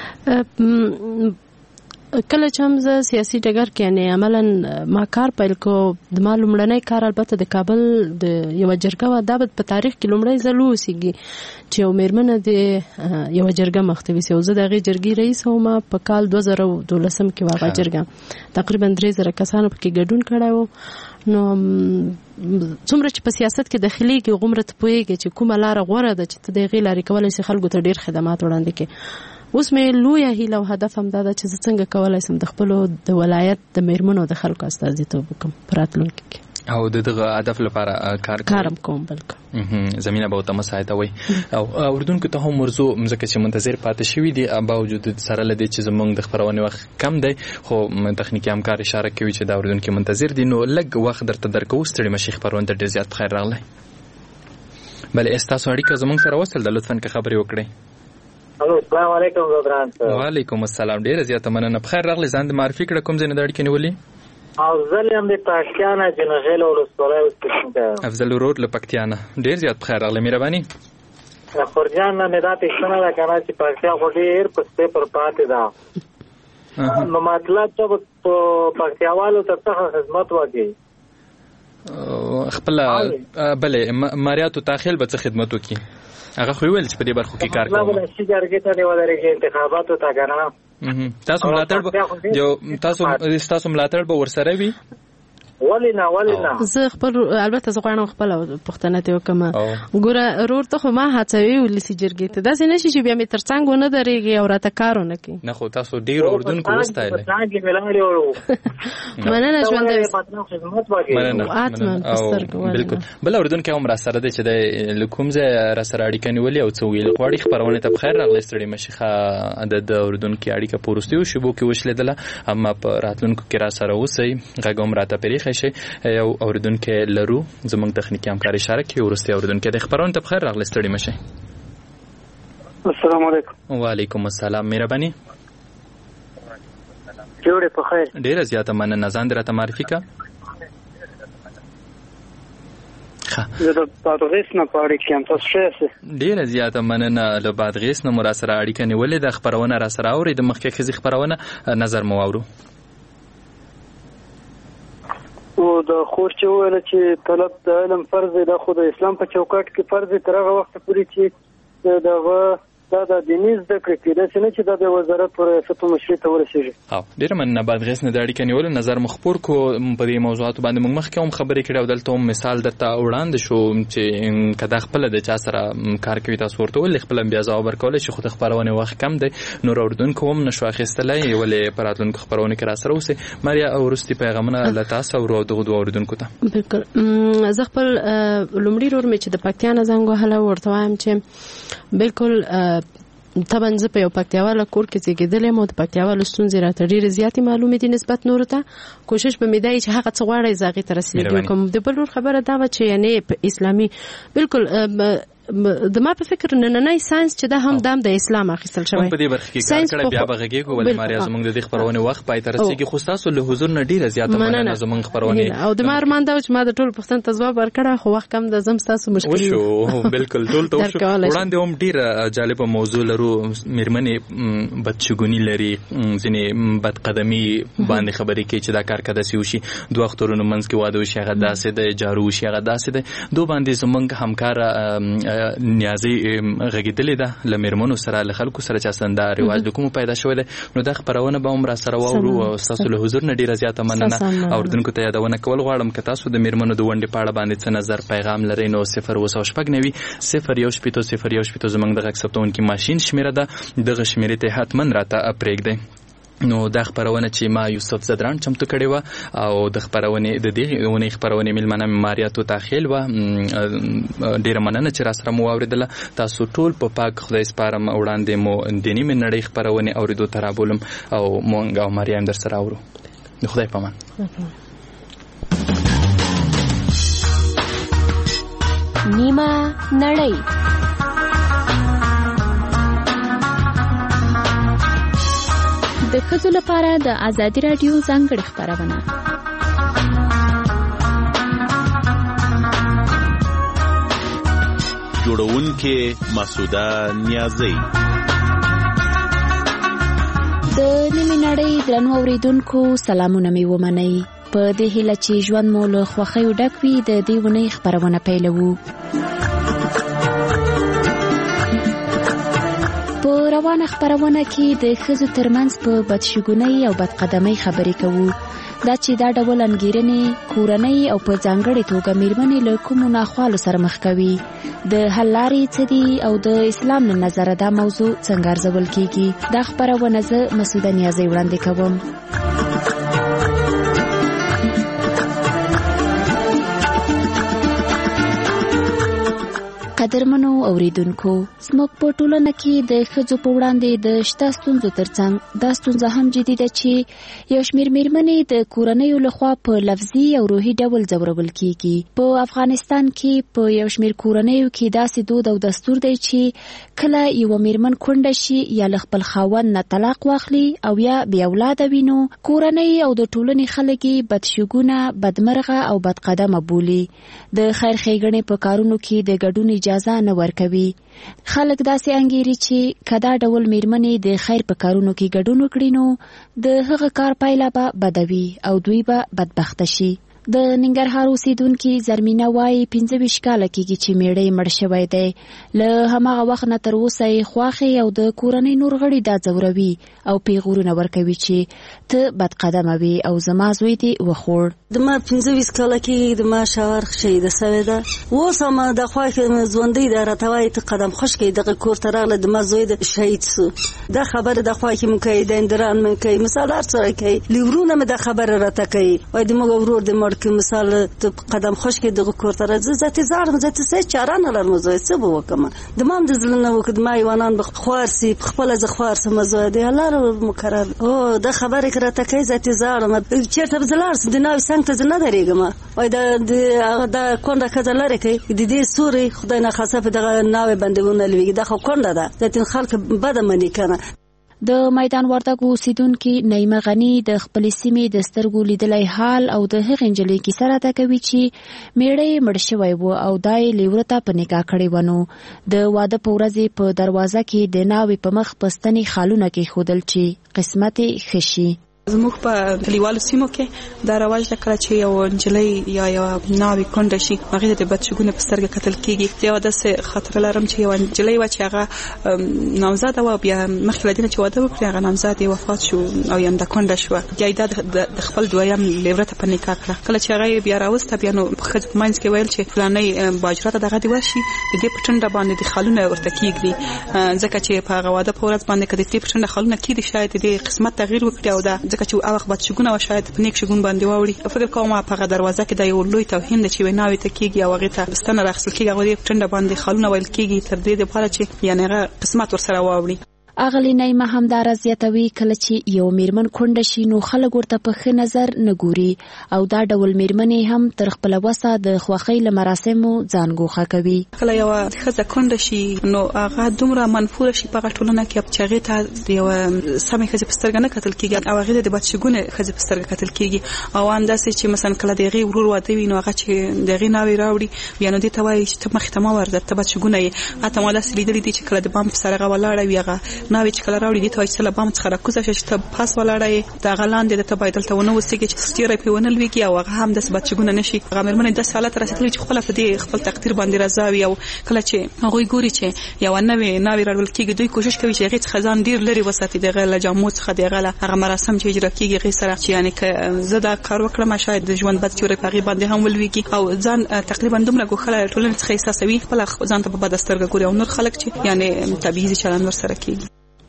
کله چې هم زه سیاسي ډګر کې یعنې عملا ما کار پیل کو د ما لومړنی کار البته د کابل د یوه جرګه وه دا به په تاریخ کې لومړی ځل واوسېږي چې یو مېرمنه د یوه جرګه مخ ته ویسي او زه د هغې جرګې رئیس وم په کال 2012 کې وه هغه جرګه تقریبا 3000 کسانو پکې ګډون کړی و نو څومره چې په سیاست کې داخليږي غومره ته پوهېږي چې کومه لاره غوره ده چې ته د هغې لارې کولی شي خلکو ته ډېر خدمات وړاندې کړي اوس مې لویه هیله او هدف هم دا ده چې زه څنګه کولی شم د خپلو د ولایت د مېرمنو د خلکو استازیتوب وکړم په راتلونکي کې او د دغه هدف لپاره کارم کوم بلکې زمینه به ورته مساعده وي او اردوونکو ته هم ورځو مځکه چې منتظر پاتې شوي دي باوجود سره له دې چې زموږ د خپرونې وخت کم دی خو تخنیکي همکار اشاره کوي چې دا اردوونکي منتظر دي نو لږ وخت درته درکوو ستړي مشي خپرونې ته ډېر زیات بخیر راغلی بلې ستاسو اړیکه زموږ سره وصل ده لطفا که خبرې وکړئ السلام علیکم ګران وعلیکم السلام ډیره زیاته مننه بخیر راغلی ځان د معرفي کړه کوم ځای نه د اړیکې نیولې افضل هم د پکتیا نه جنغیل ولسوالۍ اوسېدونکی افضل ورور له پکتیا نه ډیر زیات بخیر راغلی مهرباني خورجان نه مې دا پېښنه ده که نه چې پکتیا خو ډېر په صفر پاتې ده نو مطلب ته په پکتیاوالو ته څه خدمت وکړي خپله بلې ماریاتو تاخیل به څه خدمت وکړي هغه خو ویل چې په دې برخو کې کار کوم ولسی جرګې ته دی ولري انتخاباتو ته کنه تاسو ملاتړ به ورسره وي ولینا زه خپل البته زه غواړم خپل پښتنه ته وکم ګوره رور ته خو ما هڅوي ولسی جرګې ته داسې نشي چې بیا مې ترڅنګ ونه درېږي او راته کارونه کوي نه خو تاسو ډیر اردن کو وستایل مننه ژوند بالکل بل اردن کې هم را سره دی چې د کوم ځای را سره اړیکه نیولې او څه ویل غواړي خبرونه ته بخیر راغلی ستړي مشيخه د اردن کې اړیکه پورستیو شبو کې وشلیدله اما په راتلونکو کې را سره اوسئ غږوم راته پریخ شي یو اوردونکو لرو زموږ تخنیکی همکار اشاره کوي ورسته اوردونکو د خبرونه ته بخیر راغلی ستړي مشه السلام علیکم وعلیکم السلام مهرباني جوړه په خیر ډیره زیاته مننه ځان درته معرفي کا زه د بادغیس نه پاره کې تاسو شه ډیره زیاته مننه له بادغیس نه مراسره اړیکه نیولې د خبرونه را سره اوري د مخکې خزي خبرونه نظر مو اورو او د خور چې ویل چې طلب د علم فرض دی د خو د اسلام په چوکاټ کې فرض دی تر هغه وخت پورې چې دغه دا د دیني زده کړې کېدای شي نه چې د وزارت پر ریاست مشري ته ورسېږي ډېره مننه بادغیس نه د اړیکې نیولو نظر مخپور کو په دې موضوعاتو باندې موږ مخکې هم خبرې کړې او دلته هم مثال درته وړاندې شو چې که دا خپله د چا سره کار کوي تاسو ورته ولې خپله بیا ځواب ورکولی شي خو د خپرونې وخت کم دی نور اردونکو هم نشو اخیستلی ولې په راتلونکو خپرونو کې را سره اوسئ ماریا وروستي پیغامونه له تاسو اورو او دغو دوه اردونکو ته بالکل زه خپل لومړي ورور مې چې د پکتیا نه زنګ وهلی ورته وایم چې بالکل طبعا زه په یو پکتیاواله کور کې زیږېدلې یم او د پکتیاوالو ستونزې راته ډېرې زیاتې معلومې دي نسبت نورو ته کوشش به مې دا چې هغه څه غواړئ زه هغې ته رسېدو کوم د بل ورور خبره دا وه چې یعنې په اسلامي بالکل د ما په فکر نننی ساينس چې دا هم د اسلام اخیستل شوی په دې برخه کې کار کړی بیا به غږیږو ولې ماریا زموږ د دې خبرونه وخت پای تر رسېږي خو تاسو له حضور نه ډیره زیاته مننه زموږ خبرونه او د ما ارمان دا چې ما د ټول پښتون ته ځواب ورکړم خو وخت کم د زم تاسو مشکل شو بالکل ټول ته شو وړاندې هم ډیره جالب موضوع لرو میرمنې بدشګونی لري ځینې بد قدمي باندې خبرې کوي چې دا کار کده سی وشي دوه اخترونو منځ کې واده وشي هغه داسې د جارو وشي هغه داسې د دوه باندې زموږ همکار نیازي غږیدلې ده له میرمنو سره له خلکو سره چې اسنده رواج د کوم پیدا شوی ده نو د خبرونه به هم را سره واورو او تاسو له حضور نه ډیره زیاته مننه اوردونکو ته یادونه کول غواړم که تاسو د میرمنو د ونډې په اړه باندې څه نظر پیغام لرئ نو 0 وسوشپګنوي 0 زموږ د غږ ثبتونکي ماشين شمیره ده دغه شمیرې ته حتما راته پرېږدئ نو د خبرونه چې ما یوسف زدران چمتو کړی و او د خبرونه د دې ونې خبرونه ملمنه ماریاتو تاخیل و ډیر مننه چې را سره مو اوریدله تاسو ټول په پاک خدای سپارم وړاندې مو دینی من نړۍ خبرونه اوریدو ترابولم او مونږ او مریم در سره اورو د خدای پامان نیمه نړۍ د ښځو لپاره د ازادي راډیو ځانګړې خپرونه جوړونکې مسعوده نیازی د نیمې نړۍ درنو اوریدونکو سلامونه مې ومنئ په دې هیله چې ژوند مو له خوښیو ډک وي د دې ونې خپرونه پیلوو په روانه خپرونه کې د ښځو ترمنځ په بدشګونۍ او بدقدمۍ خبرې کوو دا چې دا ډول انګیرنې کورنۍ او په ځانګړې توګه میرمنې له کومو ناخوالو سره مخ کوي د حل لارې څه دي او د اسلام له نظره دا موضوع څنګه ارزول کیږي دا خپرونه زه مسعوده نیازی وړاندې کوم قدرمنو اوریدونکو زموږ په ټولنه کې د ښځو په وړاندې د شته ستونزو ترڅنګ دا ستونزه هم جدي ده چې یو شمېر میرمنې د کورنیو لخوا په لفظي او روحي ډول ځورول کیږي په افغانستان کې په یو شمېر کورنیو کې داسې دود او دستور دی چې کله یو میرمن کونډه شي یا له خپل خاوند نه طلاق واخلي او یا بې اولاده وي نو کورنۍ او د ټولنې خلک یې بدشګونه بدمرغه او بدقدمه بولي د خیر ښېګڼې په کارونو کې د ګډون اجازه نه ورکوي خلک داسې انګیري چې کدا ډول میرمنې د خیر په کارونو کې ګډون وکړي نو د هغه کار پایله به بده وي او دوی به بدبخته شي د ننګرهار اوسیدونکي زرمینه وایي 15 کاله کېږي چې میړه یې مړ شوی دی له هماغه وخت نه تر اوسه یې خواښې او د کورنۍ نور غړي دا ځوروي او پیغورونه ورکوي چې ته بدقدمه وي او زما زوی دې وخوړ د ما 15 کاله کې د ما شاور شهیده سوې ده اوس هم د خواښې ژوندۍ ده راته وایي ته قدم خوش کړې دغه کور ته راغله د ما زوی د شهید سو دا خبره د خواښې مو کوي د اندران مو کوي مثال هر سره کوي لیورونه مې د خبره راته کوي وایي د موږ ورور د که مثال ته قدم خوش کې دغه کور ته راځي ذاتي زارم ذاتي څه چاره نه لرم زه څه به وکم د مام د زلنه وکد ما یوانان به خوارسي خپل ز خوارسه مزه دی الله مکرر او د خبره کرته کوي ذاتي زارم چیرته بزلار د ناوي څنګه ته نه درېګم وای دا کونډه کزه لري کوي د دې سوري خدای نه خاصه په دغه ناوي باندې لوي دا خو کونډه ده ځکه خلک بده منی کنه د میدان وردګو اوسیدونکي نعیمه غنی د خپل سیمې د سترګو لیدلای حال او د هغې نجلۍ کیسه راته کوي چې میړه یې مړ شوی و او دا یې لیورته په نکاح کړی و نو د واده په ورځې په دروازه کې د ناوې په مخ په ستنې خالونه کېښودل چې قسمت یې ښه شي زموږ په کلیوالو سیمو کې دا رواج ده کله چې یو نجلۍ یا یو ناوې کونډه شي هغې ته د بدشګونې په سترګه کتل کېږي یوه داسې خاطره لرم چې یوه نجلۍ وه چې هغه نامزاده وه بیا مخکې له دې نه چې واده وکړي هغه نامزاد یې وفات شو او یعنې کونډه شوه بیا یې دا د خپل دویم لیوره ته په نکاح کړه کله چې هغه یې بیا راوسته بیا نو په ښځو په منځ کې ویل چې فلانۍ باجوړه ته دغه دې وشي د دې په ټنډه باندې د خالونه ورته کېږدي ځکه چې په هغه واده په ورځ باندې که د دې په ټنډه خالونه کېږدي شاید د دې قسمت تغییر وکړي او دا ځکه چې هغه وخت شګونه او شاید په نیک شګون باندې واوړي فکر کوم په هغه دروازه کې د یو لوی توهین د چې ویناوي ته کېږي او هغه ته ستنه راخصل کېږي هغه ټنډه باندې خالونه ویل کېږي تر دې لپاره چې یعنی هغه قسمت ورسره واوړي اغلی نعیمه همدار زیاتوي کله چې یو میرمن کونډه شي نو خلک ورته په ښه نظر نه ګوري او دا ډول میرمنې هم تر خپل وسه د خوښۍ له مراسمو ځان ګوښه کوي کله یو ښځه کونډه شي نو هغه دومره منفوره شي په ټولنه کې چې هغه ته یو سمې ښځې په سترګه نه کتل کېږي او هغه د بدشګونه ښځې په سترګه کتل کېږي او انداسې چې مثلا کله دغه ورور واده وي نو هغه چې دغه ناوي راوړي بیا نو دې ته وایي چې ته مخ ته ما ورځه ته بدشګونه یې اته ما داسې لیدلې دي چې کله د بام په سر هغه ولاړه وي هغه ناوي چې کله راوړي دي ته چې له بام څخه راکوزه شي چې ته پاس ولاړې دا غلاندې د ته باید دلته ونه وسیږي چې ستیره په ونه لويږي او هغه هم د سبچګونه نشي هغه مرمنه د حالت رسېدلې چې خپل په دې خپل تقدیر باندې راځي او کله چې هغه ګوري چې یو نوې راول کېږي دوی کوشش کوي چې هغه خزان ډیر لري وساتي د غل جامو څخه د غل هغه مراسم چې اجرا کېږي غي سره چې یعنی که زه دا کار وکړم شاید د ژوند بد تیوري په غي باندې هم ولويږي او ځان تقریبا دومره ګوخله ټولنه څخه احساسوي خپل ځان ته په بدسترګه ګوري او نور خلک چې یعنی طبيعي چلند ور سره کوي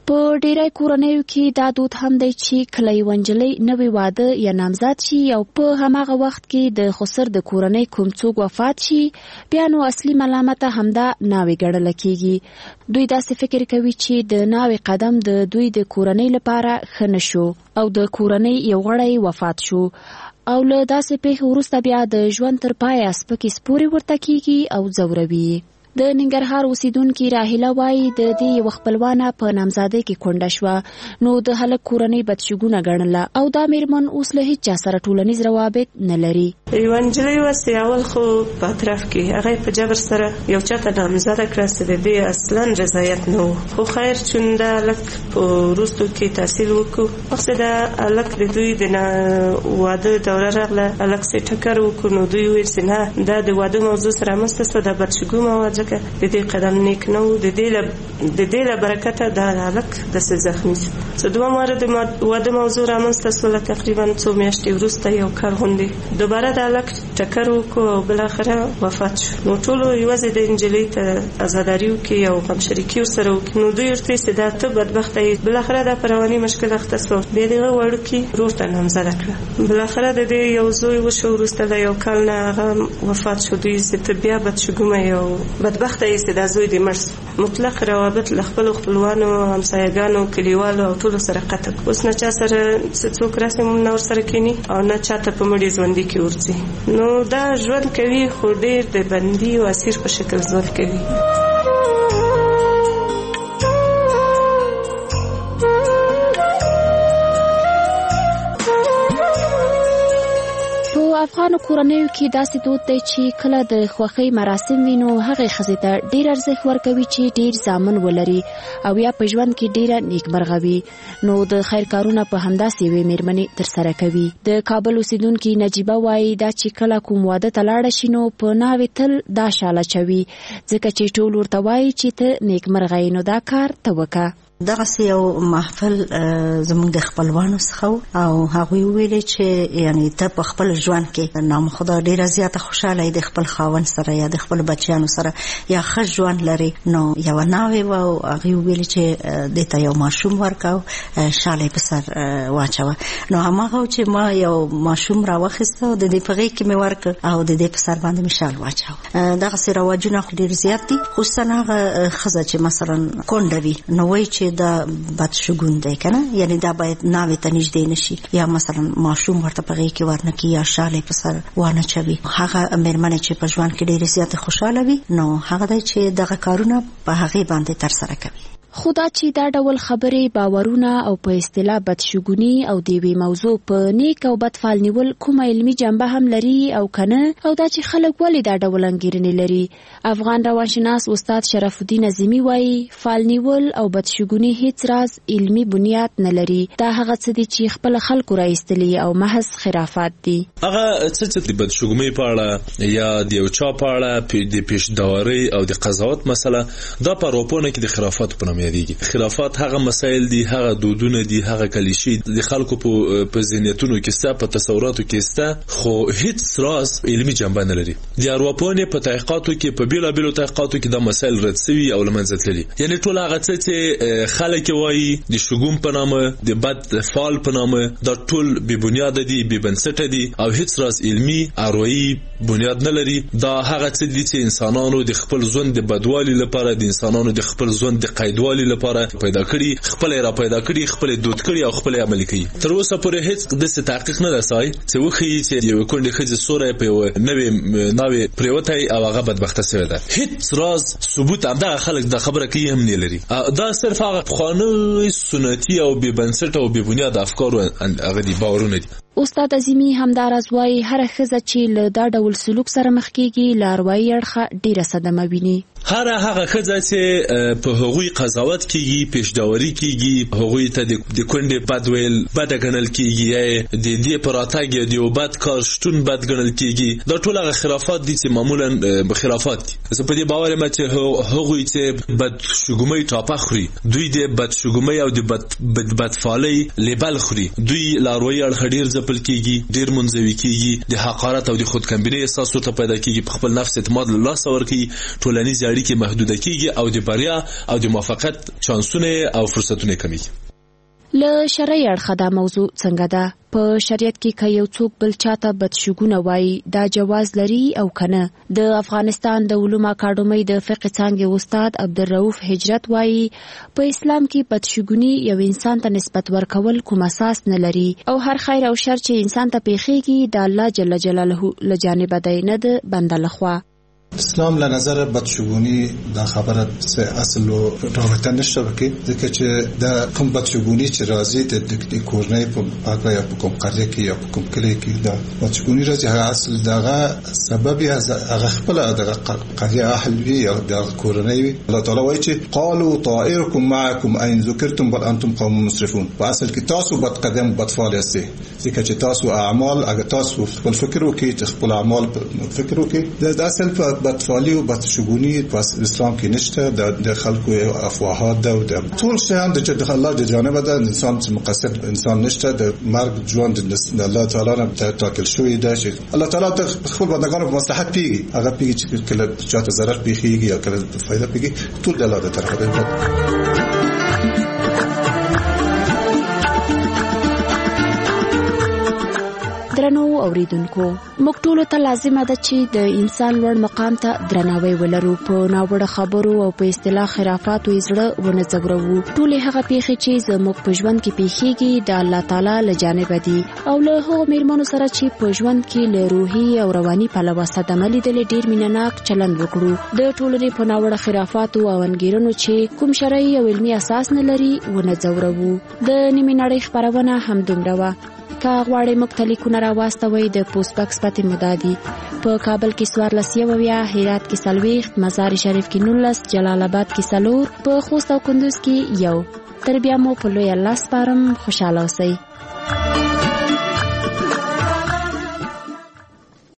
په ډیری کورنیو کې دا دود هم دی چې کله یوه نجلۍ نوی واده یا نامزد شي او په هماغه وخت کې د خسر د کورنۍ کوم څوک وفات شي بیا نو اصلي ملامته همدا ناوې ګڼله کېږي. دوی داسې فکر کوي چې د ناوې قدم د دوی د کورنۍ لپاره ښه نه شو او د کورنۍ یو غړی وفات شو او له داسې پیښې وروسته بیا د ژوند تر پایه سپکې سپورې ورته کېږي او ځوروي. د ننګرهار اوسیدونکي راهیله وایي د دې یوه خپلوانه په نامزادۍ کې کونډه شوه نو د هلک کورنۍ بدشګونه ګڼله او دا میرمن اوس له هیچ چا سره ټولنیز روابط نه لري. یوه نجلۍ وسې اول خو په اطراف کې هغه په جبر سره یو چاته نامزده کړه چې د دې اصلا رضایت نه و، خو خیر چون دا هلک په وروستو کې تحصیل وکړو وخت د هلک د دوی د واده دوره راغله هلک سې ټکر وکړو نو دوی ویل چې نه دا د واده موضوع سره رامنځته شوه دا بدشګو مواد د دې قدم نیک نه و د دې له برکته دا هلک داسې زخمي شو. څه دوه واره د واده موضوع رامنځته شوله تقریبا 2 میاشتې وروسته یو کال غوندې دوباره د هلک ټکر وکړو او بالاخره وفات شو. نو ټولو یوازې د نجلۍ ته ازاداري وکړي او غمشریکي ورسره وکړي نو دوی ورته چې دا ته بدبخته یې بالاخره دا په رواني مشکل اخته شوه بیا د هغه وړوکي ورور ته نامزده کړه. بالاخره د دې یو زوی وشو وروسته له یو کال نه هغه وفات شو. دوی چې ته بیا بدشګومه یو بدبخته یې چې دا زوی دې مړ شو. مطلق روابط له خپلو خپلوانو همسایګانو کلیوالو او ټولو سره قطع. اوس نه چا سره څوک راسي مونږ نه ورسره کینی او نه چاته په مړي ژوندي کې ورځي. نو دا ژوند کوي خو ډېر د بندي او اسیر په شکل ژوند کوي. افغانو کورنیو کې داسې دود دی چې کله د خوښۍ مراسم وي نو هغې ښځې ته ډېر ارزښت ورکوي چې ډېر زامن ولري او یا په ژوند کې ډېره نیکمرغه وي. نو د خیر کارونه په همداسې یوې مېرمنې ترسره کوي. د کابل اوسیدونکي نجیبه وایي دا چې کله کوم واده ته لاړه شي نو په ناوې تل دا شال اچوي ځکه چې ټول ورته وایي چې ته نیکمرغه یې نو دا کار ته وکړه. دغه یو محفل زموږ د خپلوانو څخه او هغوی ویلې چې یعنی ته په خپل ژوند کې نامخدا ډیره زیاته خوشاله د خپل خاوند سره یا د خپل بچیانو سره یا ښه ژوند لري. نو یو ناوې و او هغوی ویلې چې دې ته یو ماشوم ورکاو شال یې په سر واچوه. نو هماغه چې ما یو ماشوم راواخیسته او د دې په غېږ کې مې ورکړ او د دې په سر باندې مې شال واچاوه. دغسې رواجونه خو ډېر زیات دي خصوصا هغه ښځه چې مثلا کونډه وي نو وایي چې دا بدشګون دی کنه یعنی دا باید ناوې ته نږدې نشي یا مثلا ماشوم ورته په غېږ کې ورنکي یا شال یې په سر وانه چوي. هغه مېرمنې چې په ژوند کې ډېرې زیاتې خوشحاله وي نو هغه دی چې دغه کارونه په هغې باندې ترسره کوي. خو دا چې دا ډول خبرې باورونه او په اصطلاح بدشګوني او د یوې موضوع په نیک او بد فال نیول کومه علمي جنبه هم لري او کنه او دا چې خلک ولې دا ډول انګیرنې لري. افغان روانشناس استاد شرف الدین عظیمی وایي فال نیول او بدشګوني هیڅ راز علمي بنیاد نه لري. دا هغه څه دي چې خپل خلکو راایستلي او محض خرافات دي. هغه څه چې د بدشګومۍ په اړه یا د یو چا په اړه د پیشداورۍ او د قضاوت مسله دا په اروپا کې د خرافات په نوم یادېږي. خرافات هغه مسایل دي هغه دودونه دي هغه کلیشې د خلکو په ذهنیتونو کې ستا په تصوراتو کې ستا خو هیڅ راز علمي جنبه نه لري. د اروپا په تحقیقاتو کې په بیلابیلو تحقیقاتو کې دا مسایل رد شوي او له منځه تللي. یعنی ټول هغه څه چې خلک وایي د شګون په نامه د بد فال په نامه دا ټول بې بنیاده دي بې بنسټه دي او هیڅ راز علمي اروایي بنیاد نه لري. دا هغه څه دي چې انسانانو د خپل ژوند د بدوالي لپاره د انسانانو د خپل ژوند د قیدوالي لپاره پیدا کړي خپل را پیدا کړي خپل دود کړي او خپل عملي کوي. تر اوسه پورې هیڅ د تحقیق نه رسای چې وخی چې یو کونډه خځه سوره په نوې پریوتای او هغه بدبخته شوی ده. هیڅ راز ثبوت هم دا خلک د خبره کوي هم نه لري. دا صرف هغه خانوي سنتي او بې بنسټه او بې بنیاد افکار هغه دي باورونه دي. استاد عظیمی همداراز وایي هر ښځه چې له دا ډول سلوک سره مخ کیږي له اروايي اړخه ډیره صدمه ویني. هر هغه ښځه چې په هغوی قضاوت کیږي پیشداوري کیږي هغوی ته د کونډې بد ویل بد ګڼل کیږي د دې پراتګ د یو بد کار شتون بد ګڼل کیږي. دا ټول هغه خرافات دي چې معمولا خرافات دي. زه په دې باور یم چې هغوی چې بد شګومۍ ټاپه خوري دوی د بد شګومۍ او د بدفالۍ لیبل خوري. دوی لاروي اړخ ډیر ځپل کیږي ډیر منځوي کیږي د حقارت او د خودکمبینۍ احساس ورته پیدا کیږي په خپل نفس اعتماد له لاسه ورکوي ټولنیز اړیکې محدوده کیږي او د بریا او د موافقت چانسونه او فرصتونه کمیږي. له شرعي اړخه دا موضوع څنګه ده؟ په شریعت کې که یو څوک بل چاته بدشګونه وایي دا جواز لري او کنه؟ د افغانستان د علومو اکاډمۍ د فقه څانګې استاد عبدالرؤف هجرت وایي په اسلام کې بدشګونی یو انسان ته نسبت ورکول کوم اساس نه لري او هر خیر او شر چې انسان ته پیښیږي د الله جل جلاله له جانب دی نه د بنده لخوا. اسلام له نظر بدشګونی دا خبره څه اصل او رابطه نشته وکړي ځکه چې دا کوم بدشګونی چې راځي د کورنۍ په هغه یا په کوم قريه کې یا په کوم کلی کې دا بدشګونی راځي هغه اصل دغه سبب یې هغه خپل دغه قريه اهل وي یا د کورنۍ وي. الله تعالی وایي چې قالوا طائركم معكم اين ذكرتم بل انتم قوم مسرفون. په اصل کې تاسو بد قدم بدفعال یاستئ ځکه چې تاسو اعمال هغه تاسو خپل فکر وکړئ چې خپل اعمال فکر وکړئ. دا اصل په بدفعالی او بدشګونی په اسلام کې نشته. د خلکو افواهات ده او د ټول شیان د الله د جانب ده. انسان چې مقصد انسان نشته. د مرګ ژوند د الله تعالی نه تاکل شوی ده چې الله تعالی ته خپل بندگانو په مصلحت پیږي. هغه پیږي چې کله چاته ضرر پیږي یا کله فائدہ پیږي ټول د الله د طرفه ده. درنو اوریدونکو موږ ټول ته لازمه ده چې د انسان لوړ مقام ته درناوی ولرو. په ناوړه خبرو او په اصطلاح خرافاتو یې زړه ونه ځګرو. ټولې هغه پیښې چې زموږ په ژوند کې پیښیږي د الله تعالی له جانب دي او له هغو میرمنو سره چې په ژوند کې له روحي او رواني پلوه صدمه لیدلې ډېر مینهناک چلند وکړو. د ټولنې په ناوړه خرافاتو او انګیرنو چې کوم شرعي او علمي اساس نه لري ونه ځورو. د نیمې نړۍ خپرونه همدومره وه. که غواړئ موږ ته لیکونه راواستوئ د پوسټ بکس پتې مو دا دي: په کابل کې 14 هرات کې 40 مزار شریف کې 19 جلال آباد کې 4 په خوست او کندوز کې 1. تر بیا مو په لوی الله سپارم. خوشاله اوسئ.